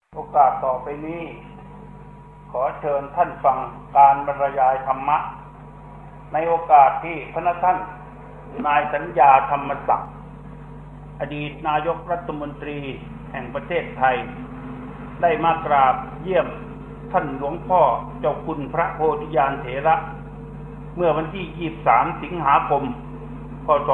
โอกาสต่อไปนี้ขอเชิญท่านฟังการบรรยายธรรมะในโอกาสที่พระท่านนายสัญญาธรรมศักดิ์อดีตนายกรัฐมนตรีแห่งประเทศไทยได้มากราบเยี่ยมท่านหลวงพ่อเจ้าคุณพระโพธิญาณเถระเมื่อวันที่ 23 สิงหาคม พ.ศ.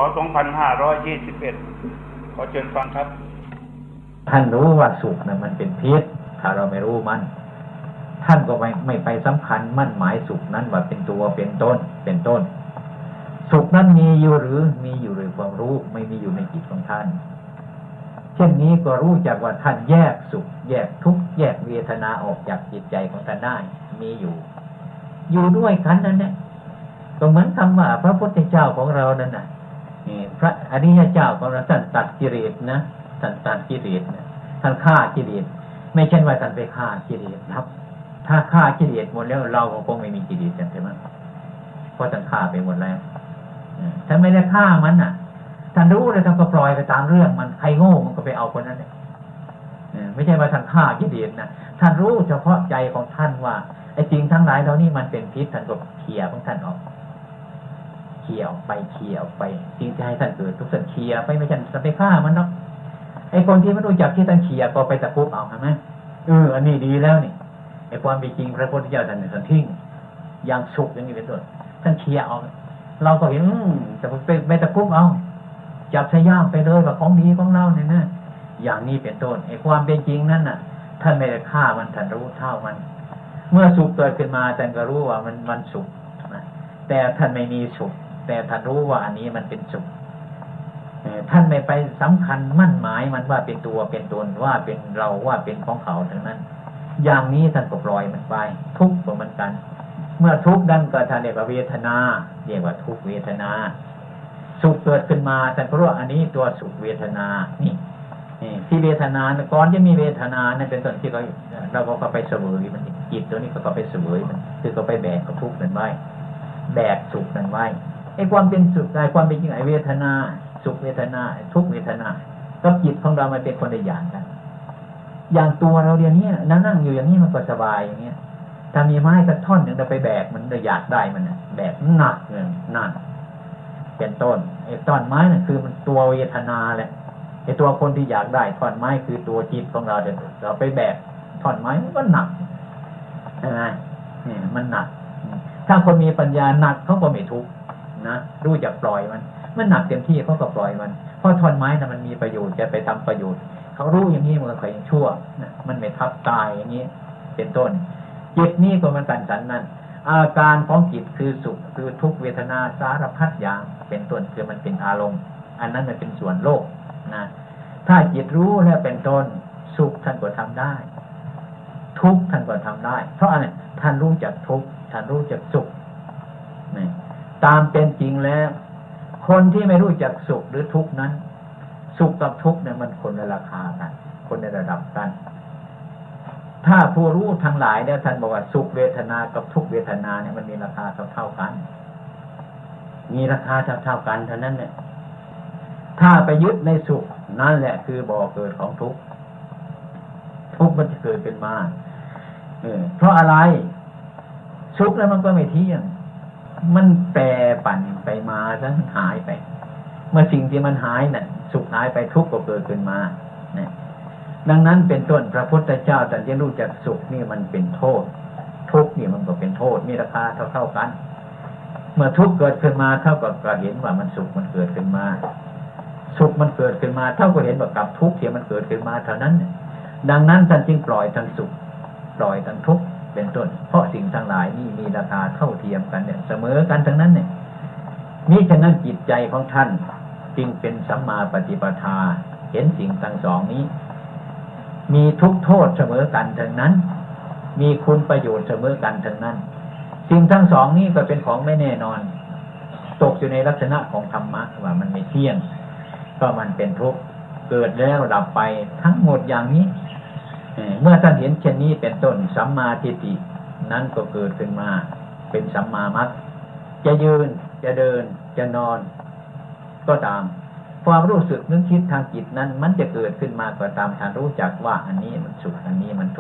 2521 ขอเชิญฟังครับท่านรู้ว่าสุขนะมันเป็นพิษถ้าเราไม่รู้มันท่านก็ไม่ไปสำคัญมั่นหมายสุขนั้นว่าเป็นตัวเป็นต้นสุขนั้นมีอยู่หรือมีอยู่ในความรู้ไม่มีอยู่ในจิตของท่านเช่นนี้ก็รู้จักว่าท่านแยกสุขแยกทุกข์แยกเวทนาออกจากจิตใจของท่านได้มีอยู่ด้วยกันนั่นแหละก็เหมือนคำว่าพระพุทธเจ้าของเรานั่นน่ะพระอริยเจ้าของเราท่านตัดกิเลสนะท่านตัดกิเลสนะท่านฆ่ากิเลสไม่ใช่ว่าท่านไปฆ่ากิเลสครับถ้าฆ่ากิเลสหมดแล้วเราคงไม่มีกิเลสใช่ไหมเพราะท่านฆ่าไปหมดแล้วท่านไม่ได้ฆ่ามันน่ะท่านรู้เลยท่านก็ปล่อยไปตามเรื่องมันใครโง่มันก็ไปเอาคนนั้นเนี่ยไม่ใช่ว่าท่านฆ่ากิเลสนะท่านรู้เฉพาะใจของท่านว่าไอ้จริงทั้งหลายเหล่านี้มันเป็นพิษท่านก็เขี่ยของท่านออกเขี่ยออกไปจริงใจให้ท่านเกิดทุกสันเขี่ยไปไม่ใช่จะไปฆ่ามันเนาะไอ้คนที่ไม่รู้จักที่ท่านเขี่ยก็ไปตะคุบเอาใช่ไหมอันนี้ดีแล้วนี่ไอ้ความเป็นจริงพระพุทธเจ้าท่านทิ้งอย่างสุขอย่างนี้เป็นต้นท่านเขี่ยออกเราก็เห็นแต่ไปตะคุบเอาจับใช้ย่ามไปเลยว่าของดีของเราเนี่ยนะอย่างนี้เป็นต้นไอ้ความเป็นจริงนั่นน่ะท่านไม่ได้ฆ่ามันท่านรู้เท่ามันเมื่อสุขเกิดขึ้นมาท่านก็รู้ว่ามันสุขนะแต่ท่านไม่มีสุขแต่ท่านรู้ว่าอันนี้มันเป็นสุขท่านไม่ไปสำคัญมั่นหมายมันว่าเป็นตัวเป็นตนว่าเป็นเราว่าเป็นของเขาทั้งนั้นอย่างนี้ท่านก็ปล่อยมันไปทุกข์เหมือนกันเมื่อทุกข์นั้นก็ท่านเรียกว่าเวทนาเรียกว่าทุกขเวทนาสุขเกิดขึ้นมาท่านก็รู้อันนี้ตัวสุขเวทนานี่ที่เวทนาก่อนจะมีเวทนานั่นเป็นส่วนที่เราก็ไปเสวยมันจิตตัวนี้ก็ไปเสวยมันคือก็ไปแบกกับทุกข์นั้นไว้แบกสุขนั้นไว้ไอ้ความเป็นสุขความเป็นจริงไอ้เวทนาสุขเวทนาทุกเวทนากับจิตของเรามันเป็นคนละอย่างกันอย่างตัวเราเดี๋ยวนี้นั่งอยู่อย่างนี้มันก็สบายอย่างเงี้ยถ้ามีไม้กระท่อนหนึ่งเราไปแบกมันเราอยากได้มันนะแบกหนักเงินนั่นเป็นต้นไอ้ท่อนไม้นั่นคือมันตัวเวทนาแหละไอ้ตัวคนที่อยากได้ท่อนไม้คือตัวจิตของเราเดี๋ยวเราไปแบกท่อนไม้มันก็หนักใช่ไหมนี่มันหนักถ้าคนมีปัญญาหนักเขาก็ไม่ทุกข์นะรู้จักปล่อยมันหนักเต็มที่เขาก็ปล่อยมันเพราะท่อนไม้น่ะมันมีประโยชน์จะไปทำประโยชน์เขารู้อย่างนี้มันก็ยังชั่วนะมันไม่ทับตายอย่างนี้เป็นต้นจิตนี่ก็มันกันสันนั้นอาการของจิตคือสุขคือทุกขเวทนาสารพัดอย่างเป็นต้นคือมันเป็นอารมณ์อันนั้นมันเป็นส่วนโลกนะถ้าจิตรู้แล้วเป็นต้นสุขท่านก็ทำได้ทุกข์ท่านก็ทำได้เพราะอะไรท่านรู้จักทุกข์ท่านรู้จักสุขนี่ตามเป็นจริงแล้วคนที่ไม่รู้จักสุขหรือทุกข์นั้นสุขกับทุกข์เนี่ยมันคนละราคากันคนในระดับกันถ้าผู้รู้ทั้งหลายเนี่ยท่านบอกว่าสุขเวทนากับทุกขเวทนาเนี่ยมันมีราคาเท่ากันมีราคาเท่ากันเท่านั้นเนี่ยถ้าไปยึดในสุขนั่นแหละคือบ่อเกิดของทุกข์มันจะเกิดเป็นมาเพราะอะไรสุขแล้วมันก็ไม่เที่ยงมันแปรปั่นไปมาซะหายไปเมื่อสิ่งที่มันหายน่ะสุขหายไปทุกข์ก็เกิดขึ้นมาเนี่ยดังนั้นเป็นต้นพระพุทธเจ้าตรัสรู้จักสุขนี่มันเป็นโทษทุกข์นี่มันก็เป็นโทษมีราคาเท่ากันเมื่อทุกข์เกิดขึ้นมาเท่ากับก็เห็นว่ามันสุขมันเกิดขึ้นมาสุขมันเกิดขึ้นมาเท่ากับเห็นว่ากับทุกข์ที่มันเกิดขึ้นมาเท่านั้นดังนั้นท่านจึงปล่อยทั้งสุขปล่อยทั้งทุกข์เป็นต้นเพราะสิ่งทั้งหลายนี่มีราคาเท่าเทียมกันเนี่ยเสมอกันทั้งนั้นเนี่ยมิฉะนั้นจิตใจของท่านจึงเป็นสัมมาปฏิปทาเห็นสิ่งทั้งสองนี้มีทุกโทษเสมอกันทั้งนั้นมีคุณประโยชน์เสมอกันทั้งนั้นสิ่งทั้งสองนี้ก็เป็นของไม่แน่นอนตกอยู่ในลักษณะของธรรมะว่ามันไม่เที่ยงก็มันเป็นทุกข์เกิดแล้วดับไปทั้งหมดอย่างนี้เมื่อท่านเห็นเช่นนี้เป็นต้นสัมมาทิฏฐินั้นก็เกิดขึ้นมาเป็นสัมมามรรคจะยืนจะเดินจะนอนก็ตามความรู้สึกนึกคิดทางจิตนั้นมันจะเกิดขึ้นมาก็ตามท่านรู้จักว่าอันนี้มันสุขอันนี้มัน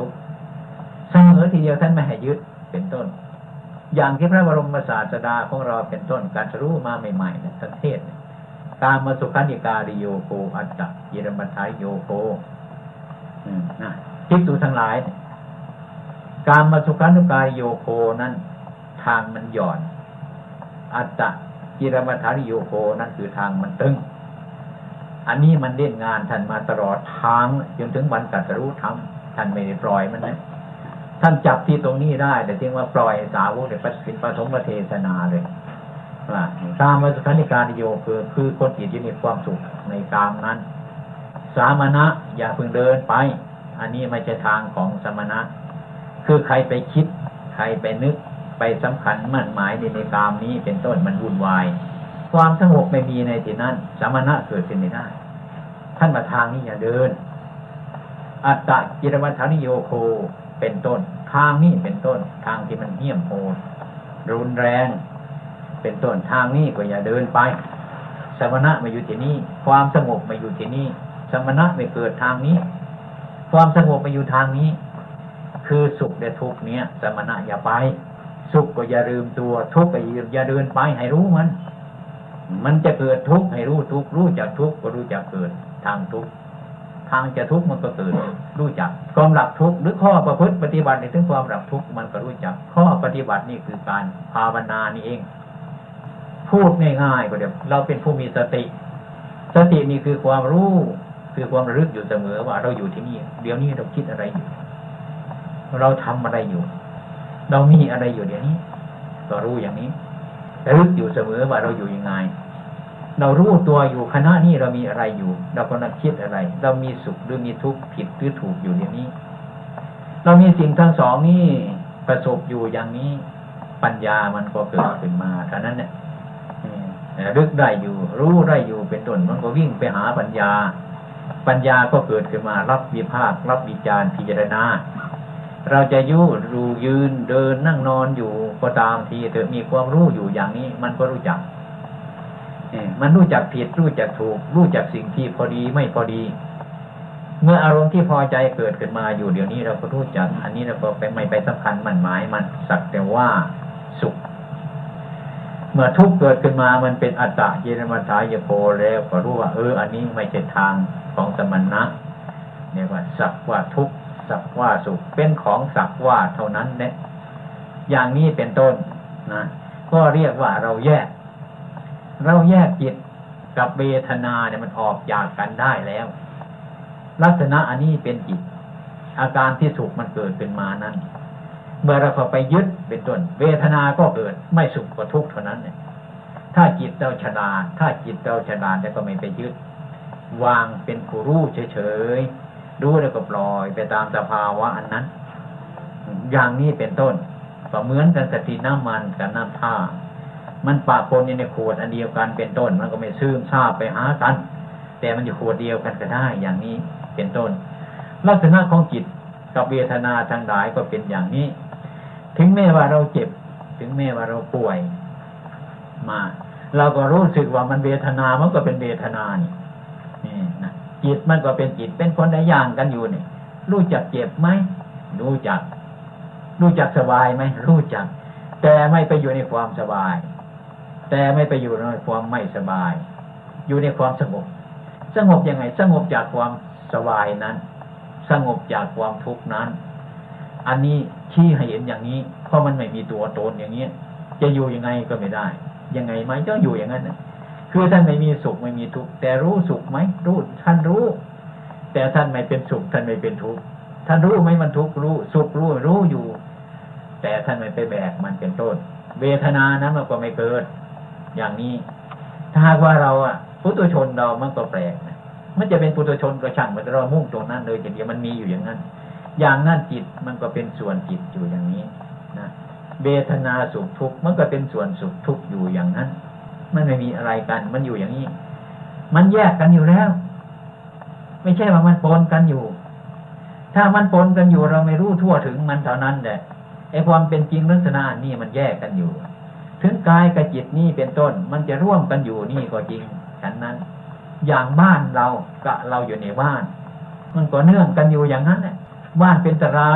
ทีเดียวท่านไม่ให้ยึดเป็นต้นอย่างที่พระบรมศาสดาของเราเป็นต้นการรู้มาใหม่ๆเนี่ยท่านเทศน์การมาสุขันธิการิโยโกอัตตะยิรมัฏฐายโยโกนะภิกษุทั้งหลายการมาสุขันธิการิโยโกนั้นทางมันหย่อนอัตตะยิรมัฏฐายโยโกนั้นคือทางมันตึงอันนี้มันเล่นงานท่านมาตลอดทางจนถึงวันตรัสรู้ธรรมท่านไม่ได้ปล่อยมันนะท่านจับที่ตรงนี้ได้แต่จึงว่าปล่อยสาวกในปฐมเทศนาเลยว่าตามมาสุขันธิการิโยคือคนจิตอยู่ในความสุขในกามนั้นสามณะอย่าเพิ่งเดินไปอันนี้ไม่ใช่ทางของสมณะคือใครไปคิดใครไปนึกไปสำคัญมั่นหมายในกามนี้เป็นต้นมันวุ่นวายความสงบไม่มีในที่นั้นสมณะเกิดขึ้นไม่ได้ท่านมาทางนี้อย่าเดินอัตตะจิรมัฏฐานิโยโคเป็นต้นทางนี้เป็นต้นทางที่มันเหี้ยมโหดรุนแรงเป็นต้นทางนี้ก็อย่าเดินไปสมณะมาอยู่ที่นี่ความสงบมาอยู่ที่นี่สมณะไม่เกิดทางนี้ความสงบมาอยู่ทางนี้คือสุขและทุกข์เนี้ยสมณะอย่าไปสุขก็อย่าลืมตัวทุกข์ก็อย่าเดินไปให้รู้มันจะเกิดทุกข์ให้รู้ทุกข์รู้จักทุกข์ก็รู้จักเกิดทางทุกข์ทางจะทุกข์มันก็เกิดรู้จักความดับทุกข์หรือข้อประพฤติปฏิบัติในถึงความดับทุกข์มันก็รู้จักข้อปฏิบัตินี่คือการภาวนานี่เองพูดง่ายๆก็เดี๋ยวเราเป็นผู้มีสตินี่คือความรู้คือความระลึกอยู่เสมอว่าเราอยู่ที่นี่เดี๋ยวนี้เราคิดอะไรอยู่เราทำอะไรอยู่เรามีอะไรอยู่เดี๋ยวนี้ก็รู้อย่างนี้ระลึกอยู่เสมอว่าเราอยู่ยังไงเรารู้ตัวอยู่ขณะนี้เรามีอะไรอยู่เรากำลังคิดอะไรเรามีสุขหรือมีทุกข์ผิดหรือถูกอยู่เดี๋ยวนี้เรามีสิ่งทั้งสองนี้ประสบอยู่อย่างนี้ปัญญามันก็เกิดขึ้นมาเท่านั้นเนี่ยรึกได้อยู่รู้ได้อยู่เป็นต้นมันก็วิ่งไปหาปัญญาก็เกิดขึ้นมารับวิพากษ์รับวิจารณ์พิจารณาเราจะดูยืนเดินนั่งนอนอยู่ก็ตามทีเถอะมีความรู้อยู่อย่างนี้มันก็รู้จักมันรู้จักผิดรู้จักถูกรู้จักสิ่งที่พอดีไม่พอดีเมื่ออารมณ์ที่พอใจเกิดขึ้นมาอยู่เดี๋ยวนี้เราก็รู้จักอันนี้เราก็ไม่ไปสำคัญมั่นหมายมันสักแต่ว่าสุขเมื่อทุกข์เกิดขึ้นมามันเป็นอัตตะยิรมัฏฐายโกแล้วก็รู้ว่าอันนี้ไม่ใช่ทางของสมณะเนี่ยว่าสักว่าทุกข์สักว่าสุขเป็นของสักว่าเท่านั้นเนี่ยอย่างนี้เป็นต้นนะก็เรียกว่าเราแยกจิตกับเวทนาเนี่ยมันออกจากกันได้แล้วลักษณะอันนี้เป็นจิตอาการที่สุขมันเกิดขึ้นมานั้นเมื่อเราเข้าไปยึดเป็นต้นเวทนาก็เกิดไม่สุขก็ทุกข์เท่านั้นเนี่ยถ้าจิตเราฉลาดแล้วก็ไม่ไปยึดวางเป็นผู้รู้เฉยๆรู้แล้วก็ปล่อยไปตามสภาวะอันนั้นอย่างนี้เป็นต้นก็เหมือนกันกับที่น้ำมันกับน้ำท่ามันปะปนในขวดอันเดียวกันเป็นต้นมันก็ไม่ซึมซาบไปหากันแต่มันอยู่ขวดเดียวกันก็ได้อย่างนี้เป็นต้นลักษณะของจิตกับเวทนาทั้งหลายก็เป็นอย่างนี้ถึงแม้ว่าเราเจ็บถึงแม้ว่าเราป่วยมาเราก็รู้สึกว่ามันเวทนามันก็เป็นเวทนานี่นะจิตมันก็เป็นจิตเป็นคนละอย่างกันอยู่นี่รู้จักเจ็บไหมรู้จักสบายไหมรู้จักแต่ไม่ไปอยู่ในความสบายแต่ไม่ไปอยู่ในความไม่สบายอยู่ในความสงบยังไงสงบจากความสบายนั้นสงบจากความทุกข์นั้นอันนี้ชี้ให้เห็นอย่างนี้เพราะมันไม่มีตัวตนอย่างนี้จะอยู่ยังไงก็ไม่ได้ยังไงไหมก็อยู่อย่างนั้นคือท่านไม่มีสุขไม่มีทุกข์แต่รู้สุขไหมรู้ท่านรู้แต่ท่านไม่เป็นสุขท่านไม่เป็นทุกข์ท่านรู้ไหมมันทุกข์รู้สุขรู้อยู่แต่ท่านไม่ไปแบกมันเป็นต้นเวทนานั้นมันก็ไม่เกิดอย่างนี้ถ้าหากว่าเราปุถุชนเรามันก็แปลกนะมันจะเป็นปุถุชนก็ช่างมันเรามุ่งตรงนั้นเลยทีเดียวมันมีอยู่อย่างนั้นจิตมันก็เป็นส่วนจิตอยู่อย่างนี้นะเวทนาสุขทุกข์มันก็เป็นส่วนสุขทุกข์อยู่อย่างนั้นมันไม่มีอะไรกันมันอยู่อย่างนี้มันแยกกันอยู่แล้วไม่ใช่ว่ามันปนกันอยู่ถ้ามันปนกันอยู่เราไม่รู้ทั่วถึงมันเท่านั้นแหละไอ้ความเป็นจริงลักษณะนี่มันแยกกันอยู่ถึงกายกับจิตนี่เป็นต้นมันจะร่วมกันอยู่นี่ก็จริงฉันนั้นอย่างบ้านเรากับเราอยู่ในบ้านมันก็เนื่องกันอยู่อย่างนั้นแหละบ้านเป็นตราย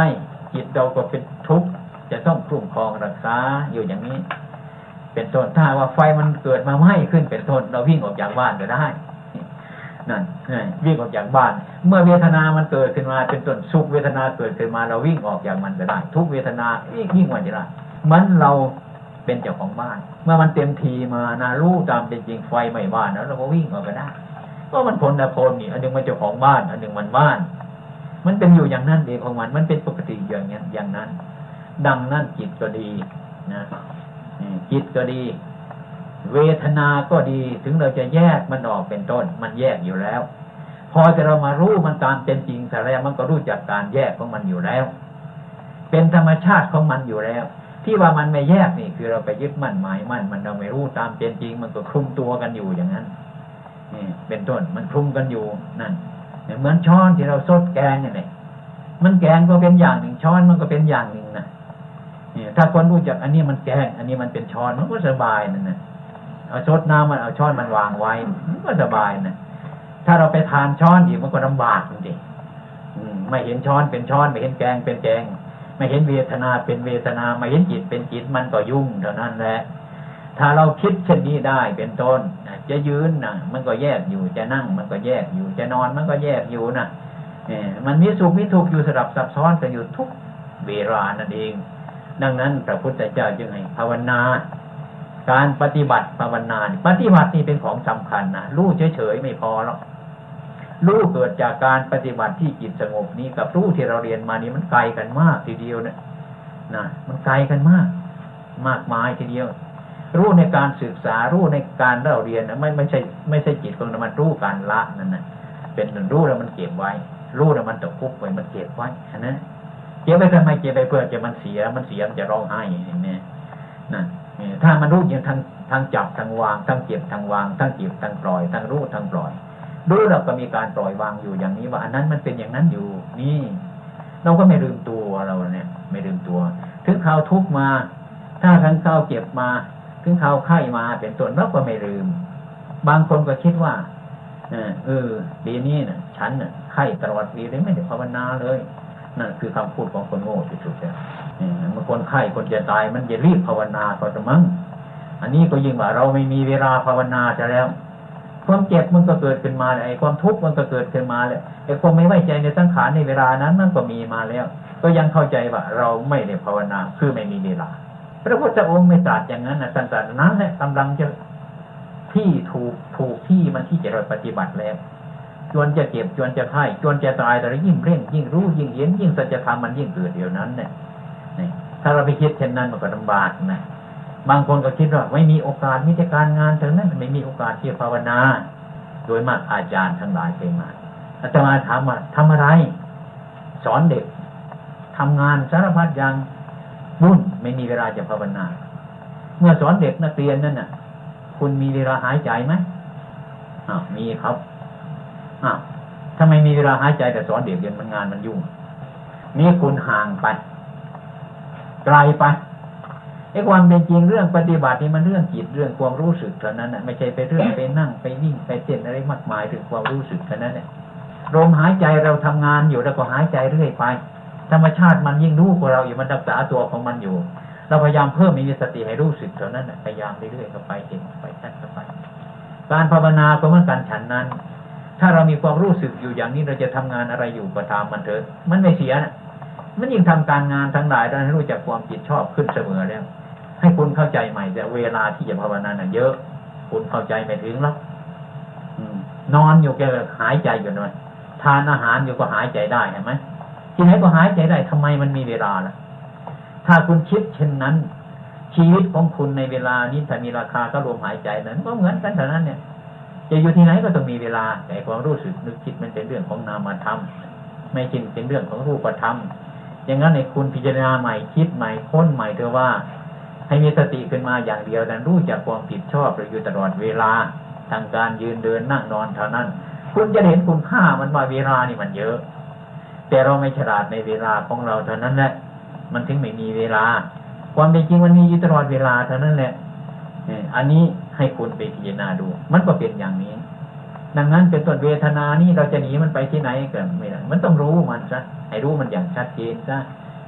จิตเราก็เป็นทุกข์จะต้องคุ้มครองรักษาอยู่อย่างนี้เป็นต้นถ้าว่าไฟมันเกิดมาไหม้ขึ้นเป็นต้นเราวิ่งออกจากบ้านก็ได้นั่นวิ่งออกจากบ้านเมื่อเวทนามันเกิดขึ้นมาเป็นต้นสุขเวทนาเกิดขึ้นมาเราวิ่งออกจากมันก็ได้ทุกเวทนาวิ่งมาจะได้มันเราเป็นเจ้าของบ้านเมื่อมันเต็มทีมานะรู้ตามเป็นจริงไฟไหม้บ้านแล้วเราก็วิ่งออกก็ได้ก็มันคนละคนนี่อันหนึ่งมันเจ้าของบ้านอันหนึ่งมันบ้านมันเป็นอยู่อย่างนั้นเองของมันเป็นปกติอย่างนั้นดังนั้นจิตก็ดีนะจิตก็ดีเวทนาก็ดีถึงเราจะแยกมันออกเป็นต้นมันแยกอยู่แล้วพอจะเรามารู้มันตามเป็นจริงแต่แล้วมันก็รู้จักการแยกของมันอยู่แล้วเป็นธรรมชาติของมันอยู่แล้วที่ว่ามันไม่แยกนี่คือเราไปยึดมั่นหมายมั่นมันเราไม่รู้ตามเป็นจริงมันก็คลุมตัวกันอยู่อย่างนั้นนี่เป็นต้นมันคลุมกันอยู่นั่นเหมือนช้อนที่เราซดแกงนี่แหละมันแกงก็เป็นอย่างหนึ่งช้อนมันก็เป็นอย่างหนึ่งนะนี่ถ้าคนรู้จักอันนี้มันแกงอันนี้มันเป็นช้อนมันก็สบายนั่นนะเอาซดน้ำมันเอาช้อนมันวางไว้มันก็สบายนะถ้าเราไปทานช้อนอีกมันก็ลำบากจริงๆไม่เห็นช้อนเป็นช้อนไม่เห็นแกงเป็นแกงไม่เห็นเวทนาเป็นเวทนาไม่เห็นจิตเป็นจิตมันก็ยุ่งเท่านั้นแหละถ้าเราคิดเช่นนี้ได้เป็นต้นจะยืนนะมันก็แยกอยู่จะนั่งมันก็แยกอยู่จะนอนมันก็แยกอยู่นะมันมีสุขมีทุกข์อยู่สลับซับซ้อนกันอยู่ทุกเวลานั่นเองดังนั้นพระพุทธเจ้าจึงให้ภาวนาการปฏิบัติภาวนาปฏิบัตินี่เป็นของสำคัญนะรู้เฉยๆไม่พอหรอกรู้เกิดจากการปฏิบัติที่จิตสงบนี้กับรู้ที่เราเรียนมานี้มันไกลกันมากทีเดียวนะมันไกลกันมากมายทีเดียวรู้ในการศึกษารู้ในการเราเรียนไม่ใช่จิตของมันรู้การละนั่นนะเป็นรู้แล้วมันเก็บไว้รู้แล้วมันตกคุกไว้มันเก็บไว้นะเก็บไว้ทำไมเก็บไปเพื่อจะมันเสียมันจะร้องไห้อย่างนี้นั่นถ้ามันรู้อย่างทั้งจับทั้งวางทั้งเก็บทั้งวางทั้งเก็บทั้งปล่อยทั้งรู้ทั้งปล่อยรู้เราก็มีการปล่อยวางอยู่อย่างนี้ว่าอันนั้นมันเป็นอย่างนั้นอยู่นี่เราก็ไม่ลืมตัวเราเนี่ยไม่ลืมตัวถึงข่าวทุกข์มาถ้าทั้งข่าวเก็บมาถึงข่าวไข้มาเป็นต้นเราก็ไม่ลืมบางคนก็คิดว่าปีนี้น่ะฉันน่ะไข้ตลอดปีเลยไม่ได้ภาวนาเลยนั่นคือคำพูดของคนโง่ที่สุดแล้วบางคนไข้คนจะตายมันจะรีบภาวนาก็จะมั้งอันนี้ก็ยิ่งว่าเราไม่มีเวลาภาวนาจะแล้วความเจ็บมันก็เกิดขึ้นมาไอ้ความทุกข์มันก็เกิดขึ้นมาแล้วไอ้ความไม่ไว้ใจในสังขารในเวลานั้นมันก็มีมาแล้วก็ยังเข้าใจว่าเราไม่ได้ภาวนาคือไม่มีเวลาพระพุทธองค์ไม่ตรัสอย่างนั้นนะท่านตรัสนั้นแหละกำลังจะที่ถูกที่มันที่จะเราปฏิบัติแล้วจวนจะเก็บจวนจะไข้จวนจะตายแต่ยิ่งเร่งยิ่งรู้ยิ่งเห็นยิ่งสัจธรรมมันยิ่งเกิดเดี๋ยวนั้นเนี่ยถ้าเราไปคิดเช่นนั้นมันก็ลำบากนะบางคนก็คิดว่าไม่มีโอกาสมีแต่การงานเท่านั้นไม่มีโอกาสที่จะภาวนาโดยมากอาจารย์ทั้งหลายเคยมาอาตมาถามว่าทำอะไรสอนเด็กทำงานสารพัดอย่างบุญไม่มีเวลาจะภาวนาเมื่อสอนเด็กนักเรียนนั่นน่ะคุณมีเวลาหายใจไหมมีครับถ้าไม่มีเวลาหายใจแต่สอนเด็กเรียนมันงานมันยุ่งนี่คุณห่างไปไกลไปไอ้ความเป็นจริงเรื่องปฏิบัตินี่มันเรื่องจิตเรื่องความรู้สึกเท่านั้นน่ะไม่ใช่ไปเรื่องไปนั่งไปวิ่งไปเต้นอะไรมากมายถึงความรู้สึกเท่านั้นเนี่ยลมหายใจเราทำงานอยู่แล้วก็หายใจเรื่อยไปธรรมชาติมันยิ่งรู้กว่าเราอยู่มันรักษาตัวของมันอยู่เราพยายามเพิ่มมีสติให้รู้สึกเท่านั้นน่ะพยายามเรื่อยๆเข้าไปเห็นไปชัดเข้าไปการภาวนาก็เหมือนกันฉันนั้นถ้าเรามีความรู้สึกอยู่อย่างนี้เราจะทำงานอะไรอยู่ก็ตามมันเถอะมันไม่เสียนะมันยิ่งทำการงานทั้งหลายเราให้รู้จักความผิดชอบขึ้นเสมอแล้วให้คุณเข้าใจใหม่แต่เวลาที่จะภาวนาเยอะคุณเข้าใจไม่ถึงแล้วนอนอยู่แกหายใจอยู่หน่อยทานอาหารอยู่ก็หายใจได้เห็นไหมที่ไหนก็หายใจได้ทำไมมันมีเวลาล่ะถ้าคุณคิดเช่นนั้นชีวิตของคุณในเวลานี้ถ้ามีราคาก็ลมหายใจนั้นก็เหมือนกันเท่านั้นเนี่ยจะอยู่ที่ไหนก็ต้องมีเวลาแต่ความรู้สึกนึกคิดมันเป็นเรื่องของนามธรรมไม่จริงเป็นเรื่องของรูปธรรมอย่างนั้นในคุณพิจารณาใหม่คิดใหม่ค้นใหม่เถอะว่าให้มีสติขึ้นมาอย่างเดียวนั้นรู้จักความผิดชอบหรืออยู่ตลอดเวลาทางการยืนเดินนั่งนอนเท่านั้นคุณจะเห็นคุณค่ามันว่าเวลานี่มันเยอะแต่เราไม่ฉลาดในเวลาของเราเท่านั้นแหละมันถึงไม่มีเวลาความเป็นจริงมันมีอยู่ตลอดเวลาเท่านั้นแหละอันนี้ให้คุณไปพิจารณาดูมันก็เป็นอย่างนี้ดังนั้นเป็นต้นเวทนานี่เราจะหนีมันไปที่ไหนกันไม่ได้มันต้องรู้มันซะให้รู้มันอย่างชัดเจนซะ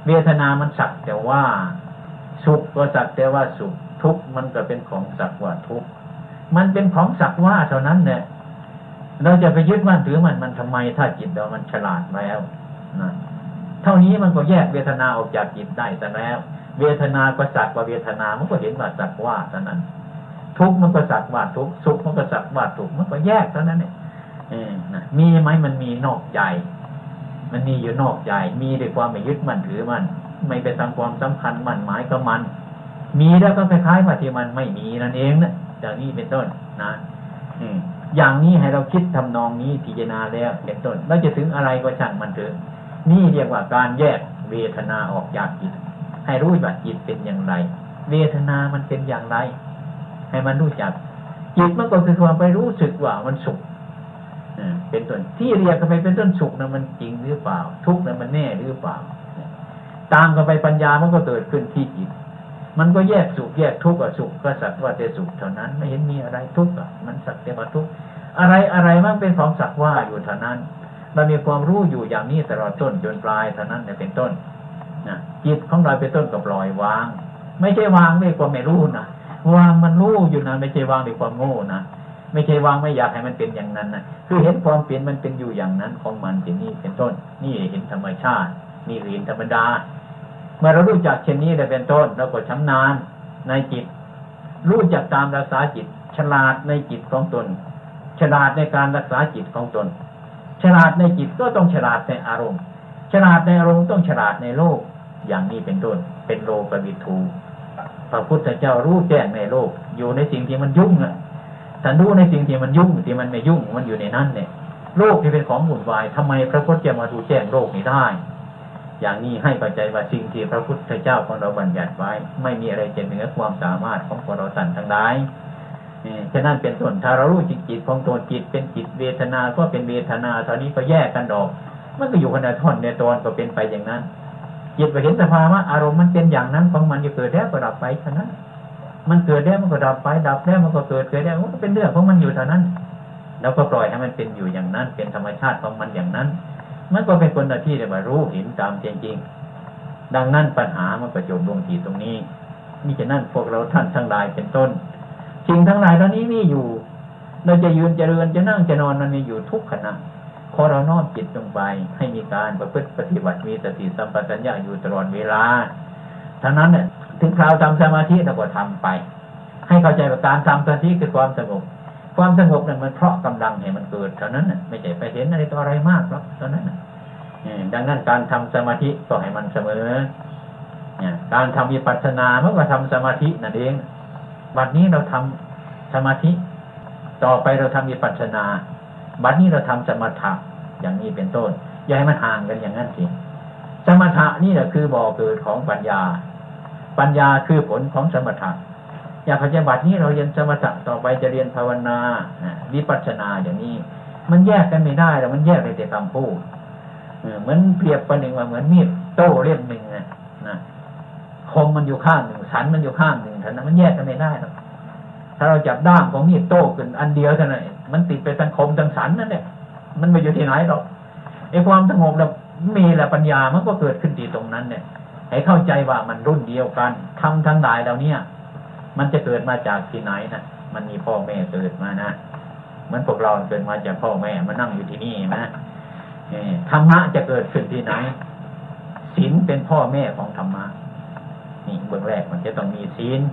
เวทนามันสักแต่ว่าสุขก็สักแต่ว่าสุขทุกข์มันก็เป็นของสักว่าทุกข์มันเป็นของสักว่าเท่านั้นเนี่ยเราจะไปยึดมั่นถือมันทำไมถ้าจิตเรามันฉลาดแล้วนะเท่านี้มันก็แยกเวทนาออกจากจิตได้แต่แล้วเวทนาก็สักว่าเวทนามันก็เห็นว่าสักว่าเท่านั้นทุกข์มันก็สักว่าทุกข์สุขมันก็สักว่าทุกข์มันก็แยกเท่านั้นเนี่ยมีไหมมันมีนอกใจมันมีอยู่นอกใจมีด้วยความไม่ยึดมั่นถือมันไม่ไปทำความสำคัญมั่นหมายกับมันมีแล้วก็คล้ายๆว่าที่มันไม่มีนั่นเองนะจากนี้เป็นต้นนะอย่างนี้ให้เราคิดทำนองนี้พิจารณาแล้วเป็นต้นแล้วจะถึงอะไรก็ช่างมันเถอะนี่เรียกว่าการแยกเวทนาออกจากจิตให้รู้ว่าจิตเป็นอย่างไรเวทนามันเป็นอย่างไรให้มันรู้จักจิตมันก็คือความไปรู้สึกว่ามันสุขเป็นต้นที่เรียกกันไปเป็นต้นสุขนะมันจริงหรือเปล่าทุกข์นะมันแน่หรือเปล่าตามกันไปปัญญามันก็เกิดขึ้นที่จิตมันก็แยกสุขแยกทุกข์กับสุขก็สักว่าแต่สุขเท่านั้นไม่เห็นมีอะไรทุกข์มันสักแต่ว่าทุกข์อะไรมันเป็นของสักว่าอยู่เท่านั้นเรามีความรู้อยู่อย่างนี้ตลอดต้นจนปลายเท่านั้นเป็นต้นนะจิตของเราเป็นต้นก็ปล่อยวางไม่ใช่วางด้วยความไม่รู้นะวางมันรู้อยู่นะไม่ใช่วางด้วยความโง่นะไม่ใช่วางไม่อยากให้มันเป็นอย่างนั้นนะคือเห็นความเปลี่ยนมันเป็นอยู่อย่างนั้นของมันเป็นนี่เป็นต้นนี่เห็นธรรมชาตินี่เห็นธรรมดาเมื่อเรารู้จักเช่นนี้ได้เป็นต้นเราก็ชำนาญในจิตรู้จักตามรักษาจิตฉลาดในจิตของตนฉลาดในการรักษาจิตของตนฉลาดในจิตก็ต้องฉลาดในอารมณ์ฉลาดในอารมณ์ต้องฉลาดในโลกอย่างนี้เป็นต้นเป็นโลกวิทูพระพุทธเจ้ารู้แจ้งในโลกอยู่ในสิ่งที่มันยุ่งท่านรู้ในสิ่งที่มันยุ่งที่มันไม่ยุ่งมันอยู่ในนั้นเนี่ยโลกที่เป็นของวุ่นวายทำไมพระพุทธเจ้ามาดูแจ้งโลกนี้ได้อย่างนี้ให้เข้าใจว่าสิ่งที่พระพุทธเจ้าของเราบัญญัติไว้ไม่มีอะไรจะเหนือความสามารถของพวกเราท่านทั้งหลายฉะนั้นเป็นส่วนถ้าเรารู้จิตของตัวจิตเป็นจิตเวทนาก็เป็นเวทนาเท่านี้ก็แยกกันออกมันก็อยู่คนละท่อนในตอนก็เป็นไปอย่างนั้นจิตไปเห็นสภาวะอารมณ์มันเป็นอย่างนั้นของมันจะเกิดแล้วก็ดับไปเท่านั้นมันเกิดแล้วมันก็ดับไปดับแล้วมันก็เกิดแล้วมันก็เป็นเรื่องของมันอยู่เท่านั้นแล้วก็ปล่อยให้มันเป็นอยู่อย่างนั้นเป็นธรรมชาติของมันอย่างนั้นมันก็เป็นคนที่ได้มารู้เห็นตามจริงดังนั้นปัญหามันก็จบลงที่ตรงนี้มิฉะนั้นพวกเราท่านทั้งหลายเป็นต้นสิ่งทั้งหลายเหล่านี้มีอยู่เราจะยืนจะเดินจะนั่งจะนอนมันมีอยู่ทุกขณะขอเราน้อมจิตลงไปให้มีการประพฤติปฏิบัติมีสติสัมปชัญญะอยู่ตลอดเวลาท่านั้นเนี่ยถึงคราวทำสมาธิเราก็ทำไปให้เข้าใจว่าการทำสมาธิคือความสงบความสงบนั้นมันเพราะกำลังให้มันเกิดเท่านั้นน่ะไม่ใช่ไปเห็นอะไรต่ออะไรมากหรอกเท่านั้นน่ะดังนั้นการทำสมาธิก็ให้มันเสมอการทำวิปัสสนาเมื่อว่าทำสมาธินั่นเองบัดนี้เราทำสมาธิต่อไปเราทำวิปัสสนาบัดนี้เราทำสมถะอย่างนี้เป็นต้นอย่าให้มันห่างกันอย่างนั้นสิสมถะนี่แหละคือบ่อเกิดของปัญญาปัญญาคือผลของสมถะอยากปฏิบัตินี้เราเรียนสมถะต่อไปจะเรียนภาวนาวิปัสสนาอย่างนี้มันแยกกันไม่ได้แล้วมันแยกในแต่คำพูดเหมือนเปรียบประหนึ่งว่าเหมือนมีดโต้เล่มหนึ่งนะคมมันอยู่ข้างหนึ่งสันมันอยู่ข้างหนึ่งเท่านั้นมันแยกกันไม่ได้หรอกถ้าเราจับด้ามของมีดโต้ขึ้นอันเดียวเท่านั้นมันติดไปทั้งคมทั้งสันนั่นแหละมันไม่อยู่ที่ไหนหรอกไอ้ความสงบแล้วมีแหละปัญญามันก็เกิดขึ้นที่ตรงนั้นเนี่ยให้เข้าใจว่ามันรุ่นเดียวกันทำทั้งหลายเหล่านี้มันจะเกิดมาจากที่ไหนนะมันมีพ่อแม่เกิดมานะเหมือนพวกเราเกิดมาจากพ่อแม่มานั่งอยู่ที่นี่นะธรรมะจะเกิดขึ้นที่ไหนศีลเป็นพ่อแม่ของธรรมะนี่เบื้องแรกมันจะต้องมีศีล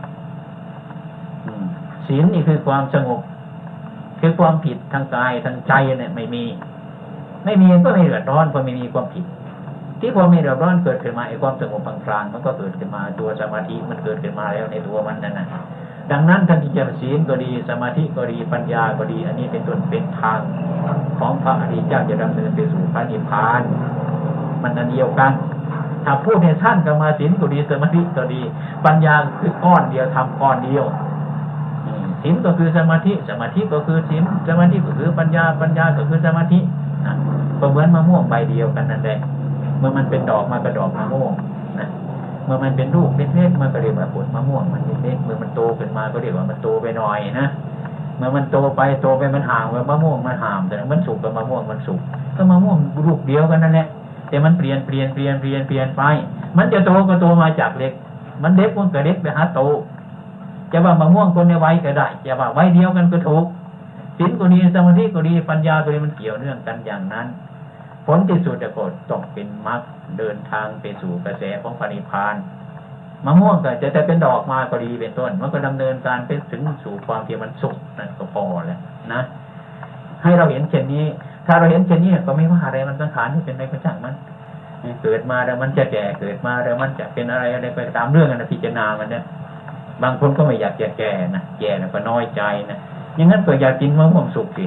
ศีลนี่คือความสงบคือความผิดทางกายทางใจเนี่ยไม่มีก็ไม่เดือดร้อนเพราะไม่มีความผิดที่พอไม่เดือดร้อนเกิดขึ้นมาไอ้ความสงบกลางมันก็เกิดขึ้นมาตัวสมาธิมันเกิดขึ้นมาแล้วในตัวมันนั่นนะดังนั้นท่านที่จะศีลก็ดีสมาธิก็ดีปัญญาก็ดีอันนี้เป็นต้นเป็นทางของพระอริยเจ้าจะดำเนินไปสู่พระนิพพานมันอันเดียวกันถ้าพูดในท่านก็มาศีลก็ดีสมาธิก็ดีปัญญาคือก้อนเดียวทำก้อนเดียวศีลก็คือสมาธิสมาธิก็คือศีลสมาธิก็คือปัญญาปัญญาก็คือสมาธิก็เหมือนมะม่วงใบเดียวกันนั่นแหละเมื่อมันเป็นดอกมันก็ดอกมะม่วงนะเมื่อมันเป็นลูกเล็กๆมันก็เรียกว่าผลมะม่วงมันเล็กๆเมื่อมันโตขึ้นมาก็เรียกว่ามันโตไปหน่อยนะเมื่อมันโตไปมันห่างกับมะม่วงมันห่ามแต่มันสุกกับมะม่วงมันสุกก็มะม่วงลูกเดียวกันนั่นแหละแต่มันเปลี่ยนไปมันจะโตก็โตมาจากเล็กมันเด็กมันก็เด็กไปหาโตจะว่ามะม่วงคนในวัยก็ได้จะว่าวัยเดียวกันก็ถูกศีลก็ดีสมาธิก็ดีปัญญาก็ดีมันเกี่ยวเนื่องกันอย่างนั้นผลที่สุดก็ต้องเป็นมรรคเดินทางไปสู่กระแสของพระนิพพานมะม่วงก็จะแต่เป็นดอกมาก็ดีเป็นต้นมันก็ดำเนินการไปถึงสู่ความที่มันสุขนั่นก็พอแล้วนะให้เราเห็นเช่นนี้ถ้าเราเห็นเช่นนี้ก็ไม่ว่าอะไรมันสังขารที่เป็นไปก็ช่างมันเกิดมาแล้วมันจะแก่เกิดมาแล้วมันจะเป็นอะไรไปตามเรื่องนะพิจารณามันเนี่ยบางคนก็ไม่อยากแก่นะแก่แล้วก็น้อยใจนะอย่างนั้นก็อยากกินมะม่วงสุกสิ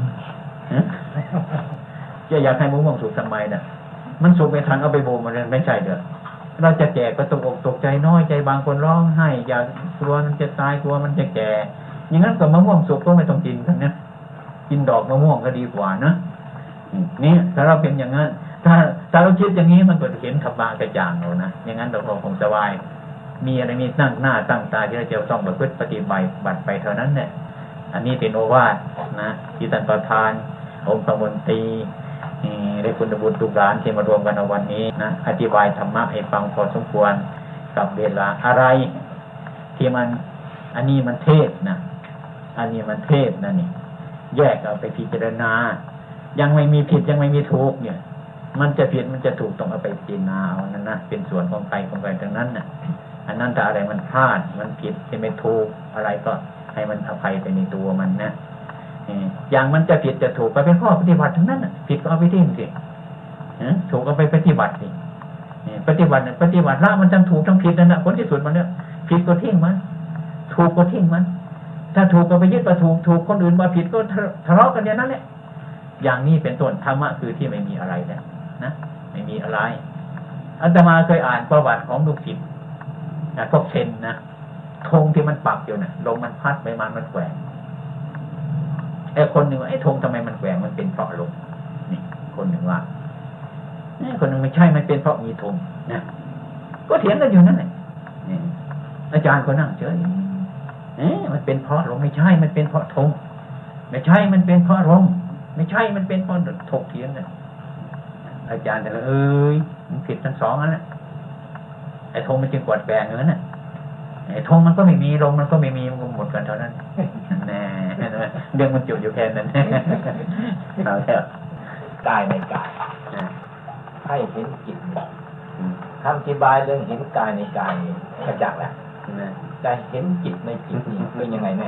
จะอยากให้มะม่วงสุกทำไมนะมันสุกไปทันเอาไปโบมันไม่ใช่เด้อเราจะแก่ก็ตกอกตกใจน้อยใจบางคนร้องไห้อยากกลัวมันจะตายกลัวมันจะแก่อย่างนั้นก็มะม่วงสุกก็ไม่ต้องกินกันนะกินดอกมะม่วงก็ดีกว่านะนี่ถ้าเราเป็นอย่างนั้นถ้าเราคิดอย่างนี้มันก็เห็นธรรมะกระจ่างเรานะอย่างนั้นเราคงสบายมีอะไรมีตั้งหน้าตั้งตาที่เราจะต้องประพฤติปฏิบัติไปเท่านั้นเนี่ยอันนี้เป็นโอวาทนะที่ท่านประธานองค์พระมนตรีได้คุณบุญทุกหลานที่มารวมกันในวันนี้นะอธิบายธรรมะให้ฟังพอสมควรกับเวลาอะไรที่มันอันนี้มันเทศนะอันนี้มันเทศนะนี่แยกเอาไปพิจารณายังไม่มีผิดยังไม่มีถูกเนี่ยมันจะผิดมันจะถูกต้องเอาไปพิจารณาเอานั่นนะเป็นส่วนของใครทั้งนั้นน่ะอันนั้นถ้าอะไรมันพลาดมันผิดไม่ถูกอะไรก็ให้มันอภัยไปในตัวมันนะอย่างมันจะผิดจะถูกก็เป็นข้อปฏิบัติทั้งนั้นน่ะผิดก็เอาไปทิ้งสิถูกก็ไปปฏิบัติสิปฏิบัติละมันทั้งถูกทั้งผิดนั่นน่ะผลที่สุดมันเนี่ยผิดก็ทิ้งมันถูกก็ทิ้งมันถ้าถูกก็ไปยึดว่าถูกคนอื่นมาผิดก็ทะเลาะกันอย่างนั้นแหละอย่างนี้เป็นต้นธรรมะคือที่ไม่มีอะไรนะไม่มีอะไรอาตมาเคยอ่านประวัติของลูกศิษย์พวกเชนนะธงที่มันปักอยู่นะลมมันพัดใบไม้มันแกว่งไอ้คนหนึ่งว่าไอ้ธงทำไมมันแกว่งมันเป็นเพราะลมนี่คนหนึ่งว่าคนหนึ่งไม่ใช่มันเป็นเพราะมีธงนะก็เถียงกันอยู่นั่นแหละอาจารย์ก็นั่งเฉยมันเป็นเพราะลมไม่ใช่มันเป็นเพราะธงไม่ใช่มันเป็นเพราะลมไม่ใช่มันเป็นเพราะถกเถียงกันอาจารย์แต่มันผิดทั้งสองนั่นแหละไอ้ธงมันจึงกวาดแกงอย่างนั้นน่ะไอ้ธงมันก็ไม่มีลมมันก็ไม่มีมันก็หมดกันเท่านั้นแน่เรื่องมันจุอยู่แค่นั้นเอาเถอะกายในกายให้เห็นจิตคำอธิบายเรื่องเห็นกายในกายกระจ่างแล้วจะเห็นจิตในจิตนี่เป็นยังไงแน่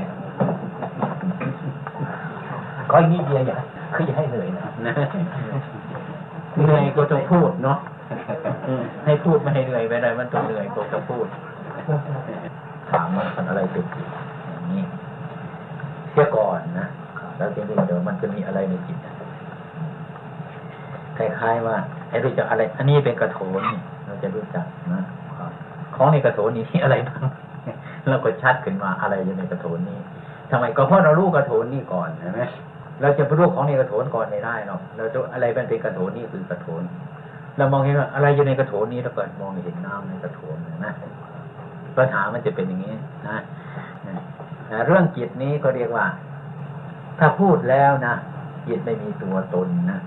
ก็นี่เดียวอย่าคืออย่าให้เหนื่อยนะเหนื่อยก็ต้องพูดเนาะให้พูดไม่ให้เหนื่อยไปได้มันต้องเหนื่อยก็ต้องพูดถามมันเป็นอะไรเป็นจิตอย่างนี้เสียก่อนนะแล้วทีนี้เดี๋ยวมันจะมีอะไรในจิตคล้ายๆว่าให้รู้จักอะไรอันนี้เป็นกระโถนเราจะรู้จักนะของในกระโถนนี้อะไรบ้างเราก็ชัดขึ้นมาอะไรอยู่ในกระโถนนี้ทำไมก็เพราะเรารู้กระโถนนี้ก่อนใช่ไหมเราจะไปรู้ของในกระโถนก่อนไม่ได้หรอกเราจะอะไรเป็นกระโถนนี่คือกระโถนเรามองเห็นว่าอะไรอยู่ในกระโถนนี้แล้วก็มองเห็นน้ำในกระโถนนะปัญหามันจะเป็นอย่างนี้นะเรื่องจิตนี้ก็เรียกว่าถ้าพูดแล้วนะจิตไม่มีตัวตนนะ